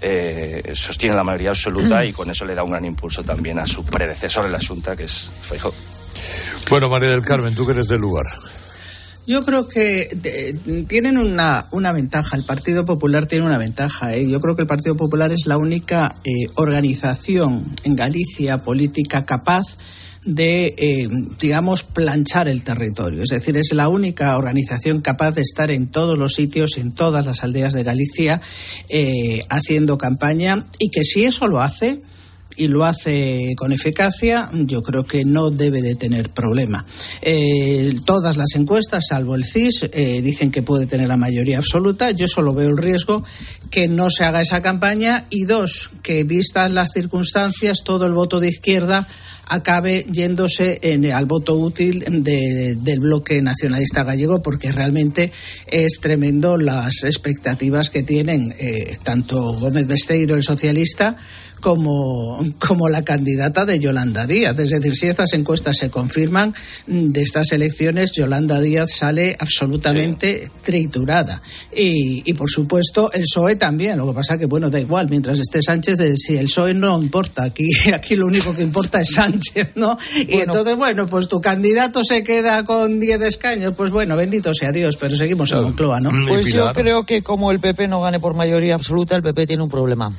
eh, sostiene la mayoría absoluta y con eso le da un gran impulso también a su predecesor en la Xunta, que es Feijóo. Bueno, María del Carmen, tú que eres del lugar. Yo creo que de, tienen una, una ventaja, el Partido Popular tiene una ventaja. ¿eh? Yo creo que el Partido Popular es la única eh, organización en Galicia política capaz de, eh, digamos, planchar el territorio. Es decir, es la única organización capaz de estar en todos los sitios, en todas las aldeas de Galicia, eh, haciendo campaña, y que si eso lo hace, y lo hace con eficacia, yo creo que no debe de tener problema. Eh, todas las encuestas, salvo el C I S, eh, dicen que puede tener la mayoría absoluta. Yo solo veo el riesgo que no se haga esa campaña y dos, que vistas las circunstancias, todo el voto de izquierda acabe yéndose en, al voto útil de, del bloque nacionalista gallego, porque realmente es tremendo las expectativas que tienen eh, tanto Gómez Besteiro, el socialista, como, como la candidata de Yolanda Díaz. Es decir, si estas encuestas se confirman, de estas elecciones Yolanda Díaz sale absolutamente sí. triturada. Y, y por supuesto el P S O E también. Lo que pasa que, bueno, da igual, mientras esté Sánchez, si el P S O E no importa. Aquí, aquí lo único que importa es Sánchez, ¿no? Y bueno, entonces, bueno, pues tu candidato se queda con diez escaños, pues bueno, bendito sea Dios, pero seguimos en Moncloa, ¿no? Pues yo creo que como el P P no gane por mayoría absoluta, el P P tiene un problema.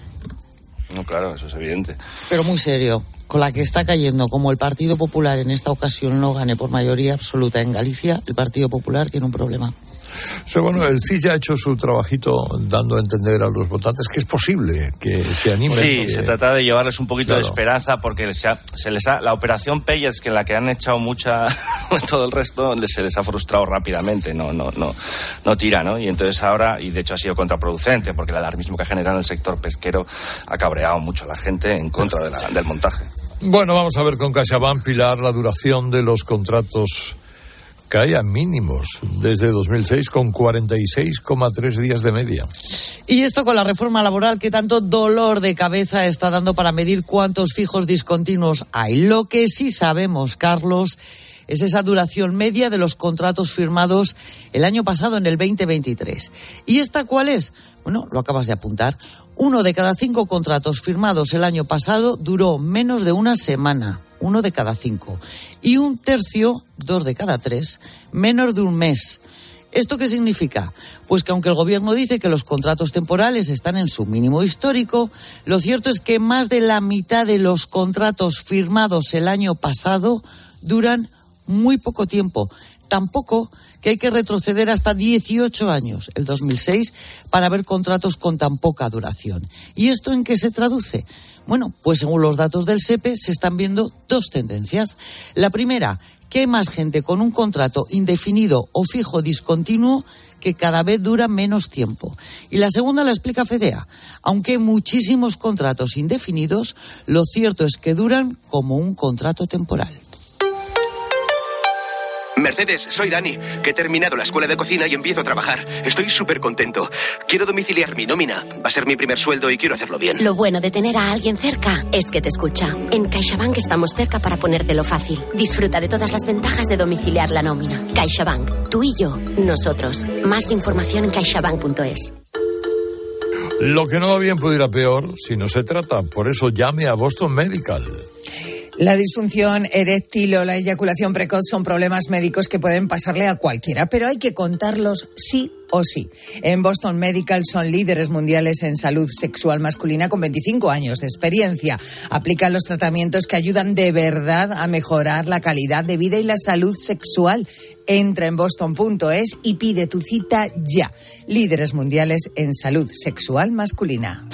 No, claro, eso es evidente. Pero muy serio. Con la que está cayendo, como el Partido Popular en esta ocasión no gane por mayoría absoluta en Galicia, el Partido Popular tiene un problema. O sea, bueno, el C I S ya ha hecho su trabajito dando a entender a los votantes que es posible que se animen. Sí, que... se trata de llevarles un poquito claro. de esperanza porque se, ha, se les ha, la operación Pérez, que en la que han echado mucha, todo el resto se les ha frustrado rápidamente, no, no, no, no tira, ¿no? Y entonces ahora, y de hecho ha sido contraproducente porque el alarmismo que ha generado en el sector pesquero ha cabreado mucho a la gente en contra de la, del montaje. Bueno, vamos a ver con CaixaBank, Pilar, la duración de los contratos cae a mínimos desde dos mil seis con cuarenta y seis coma tres días de media. Y esto con la reforma laboral que tanto dolor de cabeza está dando para medir cuántos fijos discontinuos hay. Lo que sí sabemos, Carlos, es esa duración media de los contratos firmados el año pasado, en el veinte veintitrés. ¿Y esta cuál es? Bueno, lo acabas de apuntar. Uno de cada cinco contratos firmados el año pasado duró menos de una semana. Uno de cada cinco. Y un tercio, dos de cada tres, menos de un mes. ¿Esto qué significa? Pues que aunque el gobierno dice que los contratos temporales están en su mínimo histórico, lo cierto es que más de la mitad de los contratos firmados el año pasado duran muy poco tiempo. Tampoco que hay que retroceder hasta dieciocho años, el dos mil seis, para ver contratos con tan poca duración. ¿Y esto en qué se traduce? Bueno, pues según los datos del S E P E se están viendo dos tendencias. La primera, que hay más gente con un contrato indefinido o fijo discontinuo que cada vez dura menos tiempo. Y la segunda la explica Fedea. Aunque hay muchísimos contratos indefinidos, lo cierto es que duran como un contrato temporal. Mercedes, soy Dani, que he terminado la escuela de cocina y empiezo a trabajar. Estoy súper contento. Quiero domiciliar mi nómina. Va a ser mi primer sueldo y quiero hacerlo bien. Lo bueno de tener a alguien cerca es que te escucha. En CaixaBank estamos cerca para ponértelo fácil. Disfruta de todas las ventajas de domiciliar la nómina. CaixaBank, tú y yo, nosotros. Más información en caixabank punto es. Lo que no va bien puede ir a peor si no se trata. Por eso llame a Boston Medical. La disfunción eréctil o la eyaculación precoz son problemas médicos que pueden pasarle a cualquiera, pero hay que contarlos sí o sí. En Boston Medical son líderes mundiales en salud sexual masculina con veinticinco años de experiencia. Aplican los tratamientos que ayudan de verdad a mejorar la calidad de vida y la salud sexual. Entra en boston punto es y pide tu cita ya. Líderes mundiales en salud sexual masculina.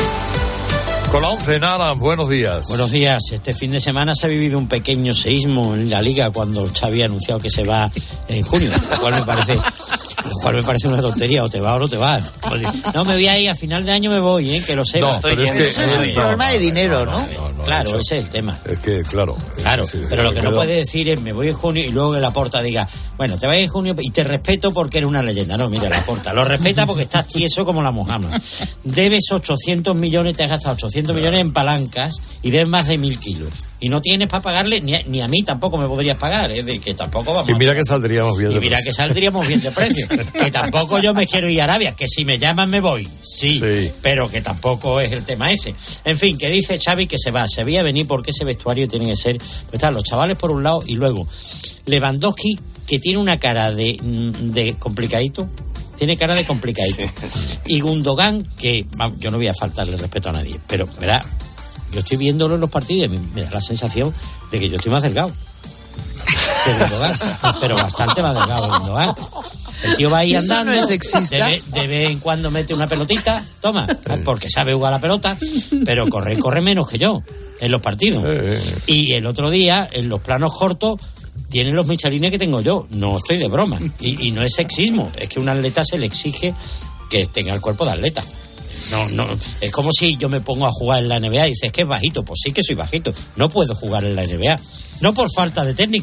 Con la once, Nara, buenos días. Buenos días. Este fin de semana se ha vivido un pequeño seísmo en la Liga cuando Xavi ha anunciado que se va en junio, lo cual me parece, lo cual me parece una tontería, o te vas o no te vas. No, me voy a ir, a final de año me voy, ¿eh? Que lo sé. No, estoy pero es que, eso es un no, problema no, de dinero, ¿no? no, no, no claro, no, ese es el tema. Es que, claro. Claro, sí, pero lo que quedó... no puede decir es me voy en junio y luego que Laporta diga, bueno, te vas en junio y te respeto porque eres una leyenda. No, mira, Laporta, lo respeta porque estás tieso como la Mojama. Debes ochocientos millones, te has gastado ochocientos millones en palancas y debes más de mil kilos. Y no tienes para pagarle, ni a, ni a mí tampoco me podrías pagar, ¿eh? De que tampoco vamos. Y mira que saldríamos bien de Y mira precio. que saldríamos bien de precio. Que tampoco yo me quiero ir a Arabia, que si me llaman me voy, sí, sí, pero que tampoco es el tema ese. En fin, que dice Xavi que se va, se veía venir porque ese vestuario tiene que ser, pues están los chavales por un lado y luego Lewandowski, que tiene una cara de, de complicadito. Tiene cara de complicadito. Sí. Y Gundogan, que yo no voy a faltarle respeto a nadie, pero verá, yo estoy viéndolo en los partidos y me, me da la sensación de que yo estoy más delgado que Gundogan, pero bastante más delgado que Gundogan. El tío va ahí andando, no es sexista. De, de vez en cuando mete una pelotita, toma, porque sabe jugar la pelota, pero corre, corre menos que yo en los partidos. Y el otro día, en los planos cortos, tiene los michelines que tengo yo. No estoy de broma. Y, y no es sexismo, es que a un atleta se le exige que tenga el cuerpo de atleta. No, no, es como si yo me pongo a jugar en la N B A y dices que es bajito. Pues sí que soy bajito, no puedo jugar en la N B A. No por falta de técnica,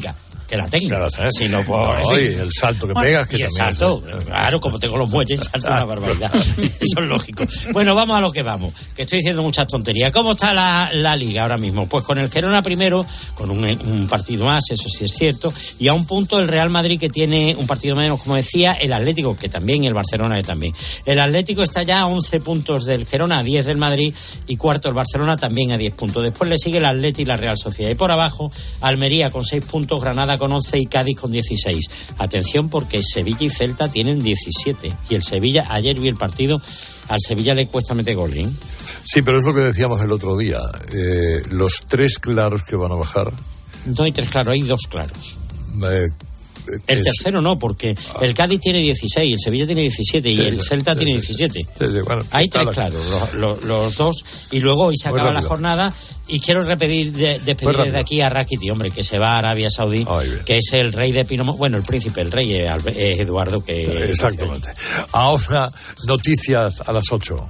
que la tengo. Claro, ¿sabes? Sino por, no, y el salto que bueno, pegas, que y el también salto, es... claro, como tengo los muelles, salto una barbaridad. Eso es lógico. Bueno, vamos a lo que vamos, que estoy diciendo muchas tonterías. ¿Cómo está la, la Liga ahora mismo? Pues con el Girona primero, con un, un partido más, eso sí es cierto, y a un punto el Real Madrid, que tiene un partido menos, como decía, el Atlético, que también, y el Barcelona, que también. El Atlético está ya a once puntos del Girona, a diez del Madrid, y cuarto el Barcelona también a diez puntos. Después le sigue el Atleti y la Real Sociedad. Y por abajo, Almería con seis puntos, Granada con once y Cádiz con dieciséis. Atención, porque Sevilla y Celta tienen diecisiete. Y el Sevilla, ayer vi el partido, al Sevilla le cuesta meter gol, ¿eh? Sí, pero es lo que decíamos el otro día. Eh, los tres claros que van a bajar... No hay tres claros, hay dos claros. Eh, El es... tercero no, porque el Cádiz tiene dieciséis, el Sevilla tiene diecisiete y sí, el Celta sí, tiene sí, diecisiete. Sí, sí, bueno, hay tres la... claros, los, los, los dos. Y luego hoy se Muy acaba rápido. la jornada. Y quiero repetir, de, despedir desde aquí a Rakiti, hombre, que se va a Arabia Saudí, Ay, que es el rey de Pino... Bueno, el príncipe, el rey es, es Eduardo, que... Exactamente. Ahora, noticias a las ocho.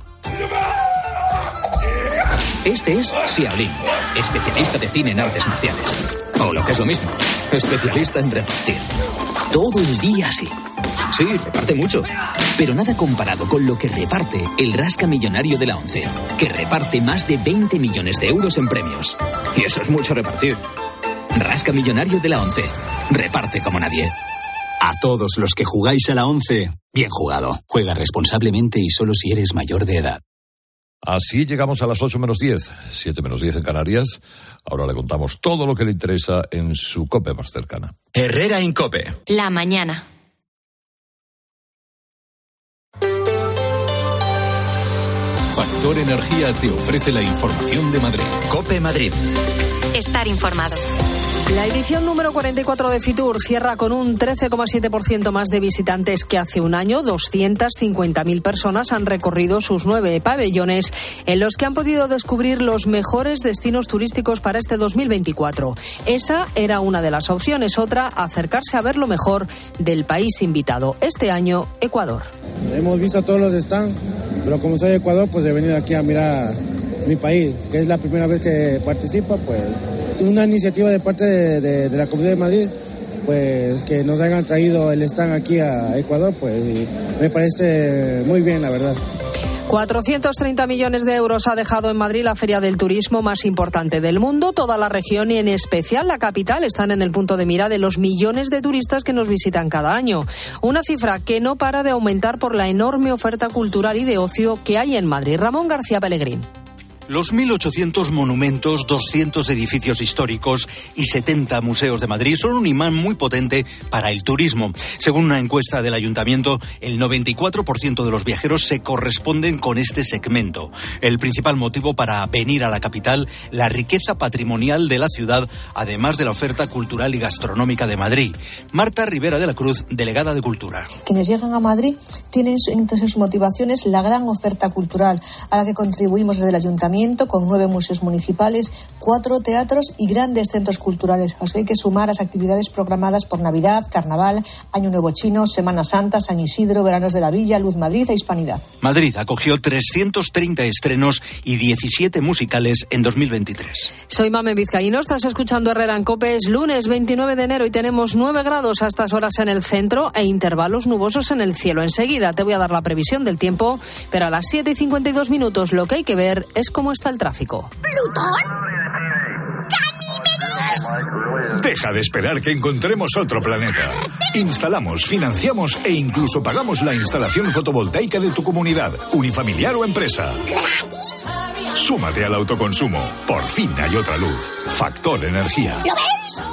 Este es Xiaolin, especialista de cine en artes marciales. O lo que es lo mismo, especialista en repartir. Todo el día así. Sí, reparte mucho. Pero nada comparado con lo que reparte el Rasca Millonario de la ONCE, que reparte más de veinte millones de euros en premios. Y eso es mucho repartir. Rasca Millonario de la ONCE. Reparte como nadie. A todos los que jugáis a la ONCE, bien jugado. Juega responsablemente y solo si eres mayor de edad. Así llegamos a las ocho menos diez, siete menos diez en Canarias. Ahora le contamos todo lo que le interesa en su COPE más cercana. Herrera Incope. La mañana. Factor Energía te ofrece la información de Madrid. COPE Madrid. Estar informado. La edición número cuarenta y cuatro de Fitur cierra con un trece coma siete por ciento más de visitantes que hace un año. doscientas cincuenta mil personas han recorrido sus nueve pabellones en los que han podido descubrir los mejores destinos turísticos para este dos mil veinticuatro. Esa era una de las opciones. Otra, acercarse a ver lo mejor del país invitado. Este año, Ecuador. Hemos visto todos los stands, pero como soy de Ecuador, pues he venido aquí a mirar mi país, que es la primera vez que participo, pues una iniciativa de parte de, de, de la Comunidad de Madrid, pues que nos hayan traído el stand aquí a Ecuador, pues me parece muy bien, la verdad. cuatrocientos treinta millones de euros ha dejado en Madrid la feria del turismo más importante del mundo. Toda la región y en especial la capital están en el punto de mira de los millones de turistas que nos visitan cada año. Una cifra que no para de aumentar por la enorme oferta cultural y de ocio que hay en Madrid. Ramón García Pellegrín. Los mil ochocientos monumentos, doscientos edificios históricos y setenta museos de Madrid son un imán muy potente para el turismo. Según una encuesta del Ayuntamiento, el noventa y cuatro por ciento de los viajeros se corresponden con este segmento. El principal motivo para venir a la capital, la riqueza patrimonial de la ciudad, además de la oferta cultural y gastronómica de Madrid. Marta Rivera de la Cruz, delegada de Cultura. Quienes llegan a Madrid tienen entre sus motivaciones la gran oferta cultural a la que contribuimos desde el Ayuntamiento, con nueve museos municipales, cuatro teatros y grandes centros culturales, a los que hay que sumar las actividades programadas por Navidad, Carnaval, Año Nuevo Chino, Semana Santa, San Isidro, Veranos de la Villa, Luz Madrid e Hispanidad. Madrid acogió trescientos treinta estrenos y diecisiete musicales en dos mil veintitrés. Soy Mame Vizcaíno, estás escuchando Herrera en COPE. Es lunes veintinueve de enero y tenemos nueve grados a estas horas en el centro e intervalos nubosos en el cielo. Enseguida te voy a dar la previsión del tiempo, pero a las siete y cincuenta y dos minutos lo que hay que ver es cómo está el tráfico. ¿Plutón? Deja de esperar que encontremos otro planeta. Instalamos, financiamos e incluso pagamos la instalación fotovoltaica de tu comunidad, unifamiliar o empresa. Súmate al autoconsumo. Por fin hay otra luz. Factor Energía. ¿Lo ves?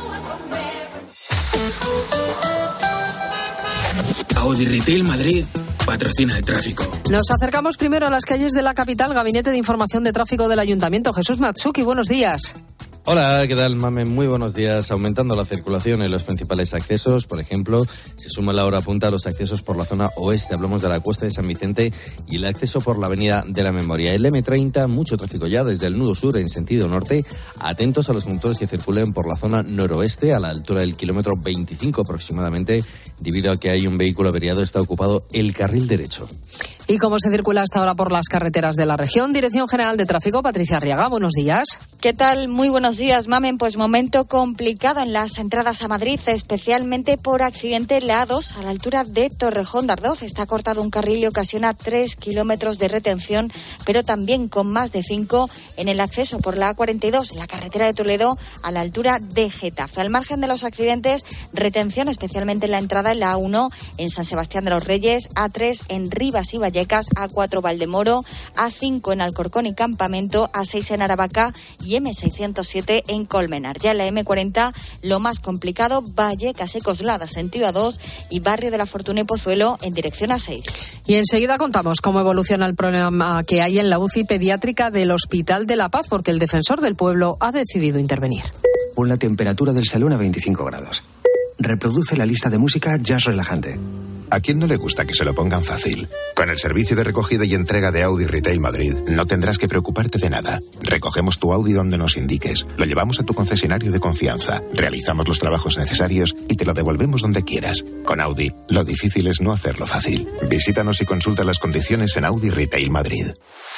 Audi Retail Madrid patrocina el tráfico. Nos acercamos primero a las calles de la capital. Gabinete de Información de Tráfico del Ayuntamiento. Jesús Matsuki, buenos días. Hola, ¿qué tal, Mame? Muy buenos días. Aumentando la circulación en los principales accesos, por ejemplo, se suma la hora punta a los accesos por la zona oeste. Hablamos de la Cuesta de San Vicente y el acceso por la Avenida de la Memoria. El eme treinta, mucho tráfico ya desde el nudo sur en sentido norte. Atentos a los conductores que circulen por la zona noroeste, a la altura del kilómetro veinticinco aproximadamente, debido a que hay un vehículo averiado, está ocupado el carril derecho. ¿Y cómo se circula hasta ahora por las carreteras de la región? Dirección General de Tráfico, Patricia Arriaga, buenos días. ¿Qué tal? Muy buenos días, Mamen. Pues momento complicado en las entradas a Madrid, especialmente por accidente en la A dos, a la altura de Torrejón de Ardoz. Está cortado un carril y ocasiona tres kilómetros de retención, pero también con más de cinco en el acceso por la A cuarenta y dos, en la carretera de Toledo, a la altura de Getafe. Al margen de los accidentes, retención especialmente en la entrada en la A uno, en San Sebastián de los Reyes, A tres en Rivas y Vallecas, A cuatro Valdemoro, A cinco en Alcorcón y Campamento, A seis en Aravaca y eme seiscientos siete en Colmenar. Ya en la eme cuarenta, lo más complicado, Vallecas y Coslada, sentido A dos, y Barrio de la Fortuna y Pozuelo en dirección A seis. Y enseguida contamos cómo evoluciona el problema que hay en la U C I pediátrica del Hospital de la Paz, porque el Defensor del Pueblo ha decidido intervenir. Pon la temperatura del salón a veinticinco grados. Reproduce la lista de música jazz relajante. ¿A quién no le gusta que se lo pongan fácil? Con el servicio de recogida y entrega de Audi Retail Madrid, no tendrás que preocuparte de nada. Recogemos tu Audi donde nos indiques, lo llevamos a tu concesionario de confianza, realizamos los trabajos necesarios y te lo devolvemos donde quieras. Con Audi, lo difícil es no hacerlo fácil. Visítanos y consulta las condiciones en Audi Retail Madrid.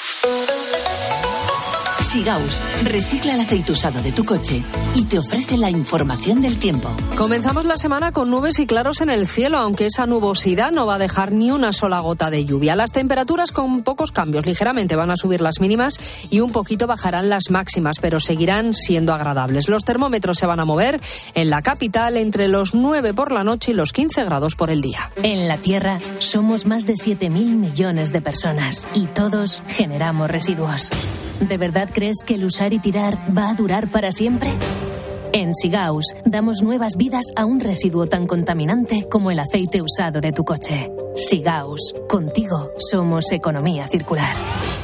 Sigaus recicla el aceite usado de tu coche y te ofrece la información del tiempo. Comenzamos la semana con nubes y claros en el cielo, aunque esa nubosidad no va a dejar ni una sola gota de lluvia. Las temperaturas con pocos cambios, ligeramente van a subir las mínimas y un poquito bajarán las máximas, pero seguirán siendo agradables. Los termómetros se van a mover en la capital entre los nueve por la noche y los quince grados por el día. En la Tierra somos más de siete mil millones de personas y todos generamos residuos. ¿De verdad crees que el usar y tirar va a durar para siempre? En Sigaus damos nuevas vidas a un residuo tan contaminante como el aceite usado de tu coche. Sigaus, contigo somos economía circular.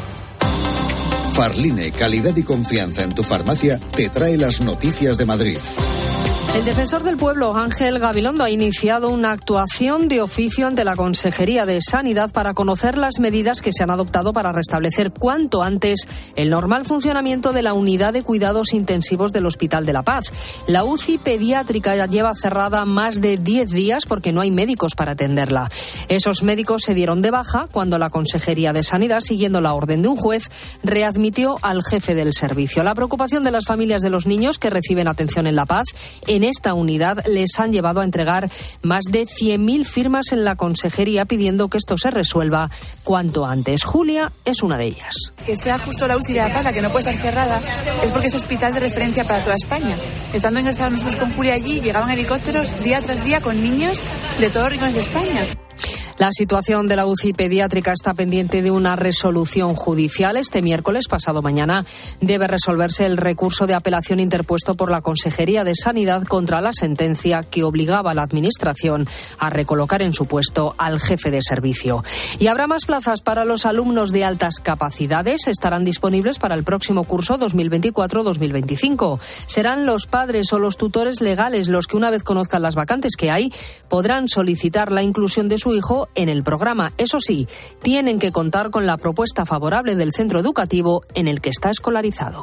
Farline, calidad y confianza en tu farmacia, te trae las noticias de Madrid. El Defensor del Pueblo, Ángel Gabilondo, ha iniciado una actuación de oficio ante la Consejería de Sanidad para conocer las medidas que se han adoptado para restablecer cuanto antes el normal funcionamiento de la unidad de cuidados intensivos del Hospital de la Paz. La U C I pediátrica ya lleva cerrada más de diez días porque no hay médicos para atenderla. Esos médicos se dieron de baja cuando la Consejería de Sanidad, siguiendo la orden de un juez, readmitió al jefe del servicio. La preocupación de las familias de los niños que reciben atención en La Paz, en esta unidad les han llevado a entregar más de cien mil firmas en la consejería pidiendo que esto se resuelva cuanto antes. Julia es una de ellas. Que sea justo la U C I de La Paz, la que no puede estar cerrada, es porque es hospital de referencia para toda España. Estando ingresados nosotros con Julia allí, llegaban helicópteros día tras día con niños de todos los rincones de España. La situación de la U C I pediátrica está pendiente de una resolución judicial. Este miércoles, pasado mañana, debe resolverse el recurso de apelación interpuesto por la Consejería de Sanidad contra la sentencia que obligaba a la Administración a recolocar en su puesto al jefe de servicio. Y habrá más plazas para los alumnos de altas capacidades. Estarán disponibles para el próximo curso dos mil veinticuatro dos mil veinticinco. Serán los padres o los tutores legales los que, una vez conozcan las vacantes que hay, podrán solicitar la inclusión de su hijo en el programa. Eso sí, tienen que contar con la propuesta favorable del centro educativo en el que está escolarizado.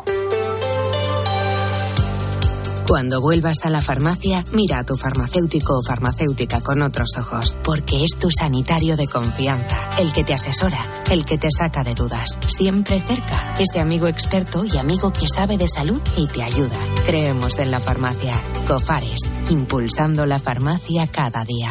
Cuando vuelvas a la farmacia, mira a tu farmacéutico o farmacéutica con otros ojos, porque es tu sanitario de confianza, el que te asesora, el que te saca de dudas, siempre cerca, ese amigo experto y amigo que sabe de salud y te ayuda. Creemos en la farmacia. Cofares, impulsando la farmacia cada día.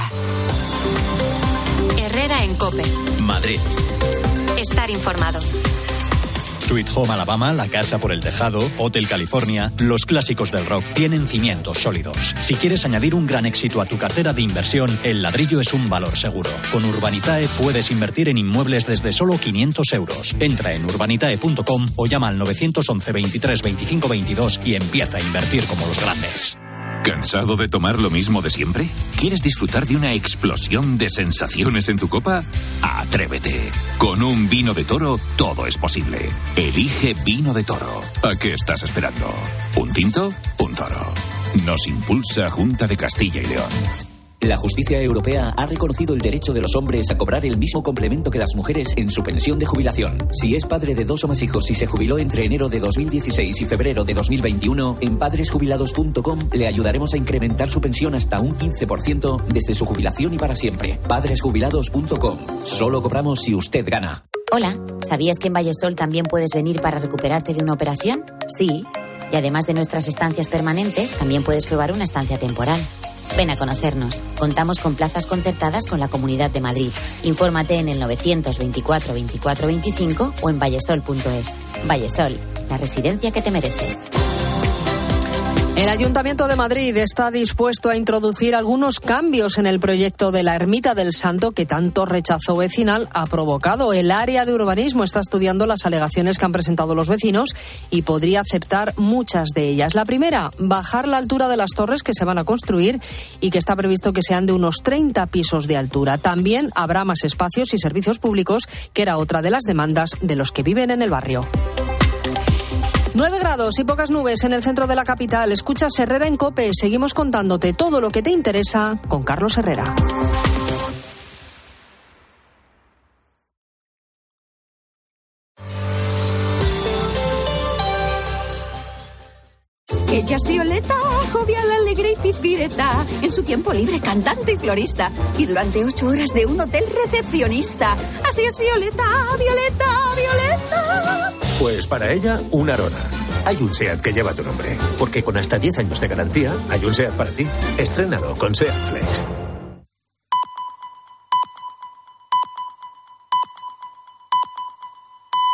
Herrera en COPE. Madrid. Estar informado. Sweet Home Alabama, La Casa por el Tejado, Hotel California, los clásicos del rock tienen cimientos sólidos. Si quieres añadir un gran éxito a tu cartera de inversión, el ladrillo es un valor seguro. Con Urbanitae puedes invertir en inmuebles desde solo quinientos euros. Entra en urbanitae punto com o llama al nueve once veintitrés veinticinco veintidós y empieza a invertir como los grandes. ¿Cansado de tomar lo mismo de siempre? ¿Quieres disfrutar de una explosión de sensaciones en tu copa? ¡Atrévete! Con un vino de Toro todo es posible. Elige Vino de Toro. ¿A qué estás esperando? ¿Un tinto? Un Toro. Nos impulsa Junta de Castilla y León. La justicia europea ha reconocido el derecho de los hombres a cobrar el mismo complemento que las mujeres en su pensión de jubilación. Si es padre de dos o más hijos y se jubiló entre enero de dos mil dieciséis y febrero de dos mil veintiuno, en padres jubilados punto com le ayudaremos a incrementar su pensión hasta un quince por ciento desde su jubilación y para siempre. padres jubilados punto com. Solo cobramos si usted gana. Hola, ¿sabías que en Vallesol también puedes venir para recuperarte de una operación? Sí. Y además de nuestras estancias permanentes, también puedes probar una estancia temporal. Ven a conocernos. Contamos con plazas concertadas con la Comunidad de Madrid. Infórmate en el novecientos veinticuatro veinticuatro veinticinco o en vallesol punto es. Vallesol, la residencia que te mereces. El Ayuntamiento de Madrid está dispuesto a introducir algunos cambios en el proyecto de la Ermita del Santo que tanto rechazo vecinal ha provocado. El área de urbanismo está estudiando las alegaciones que han presentado los vecinos y podría aceptar muchas de ellas. La primera, bajar la altura de las torres que se van a construir y que está previsto que sean de unos treinta pisos de altura. También habrá más espacios y servicios públicos, que era otra de las demandas de los que viven en el barrio. Nueve grados y pocas nubes en el centro de la capital. Escuchas Herrera en COPE. Seguimos contándote todo lo que te interesa con Carlos Herrera. Ella es Violeta, jovial, alegre y pizpireta. En su tiempo libre, cantante y florista. Y durante ocho horas de un hotel, recepcionista. Así es Violeta, Violeta, Violeta. Pues para ella, un Arona. Hay un SEAT que lleva tu nombre. Porque con hasta diez años de garantía, hay un SEAT para ti. Estrénalo con SEAT Flex.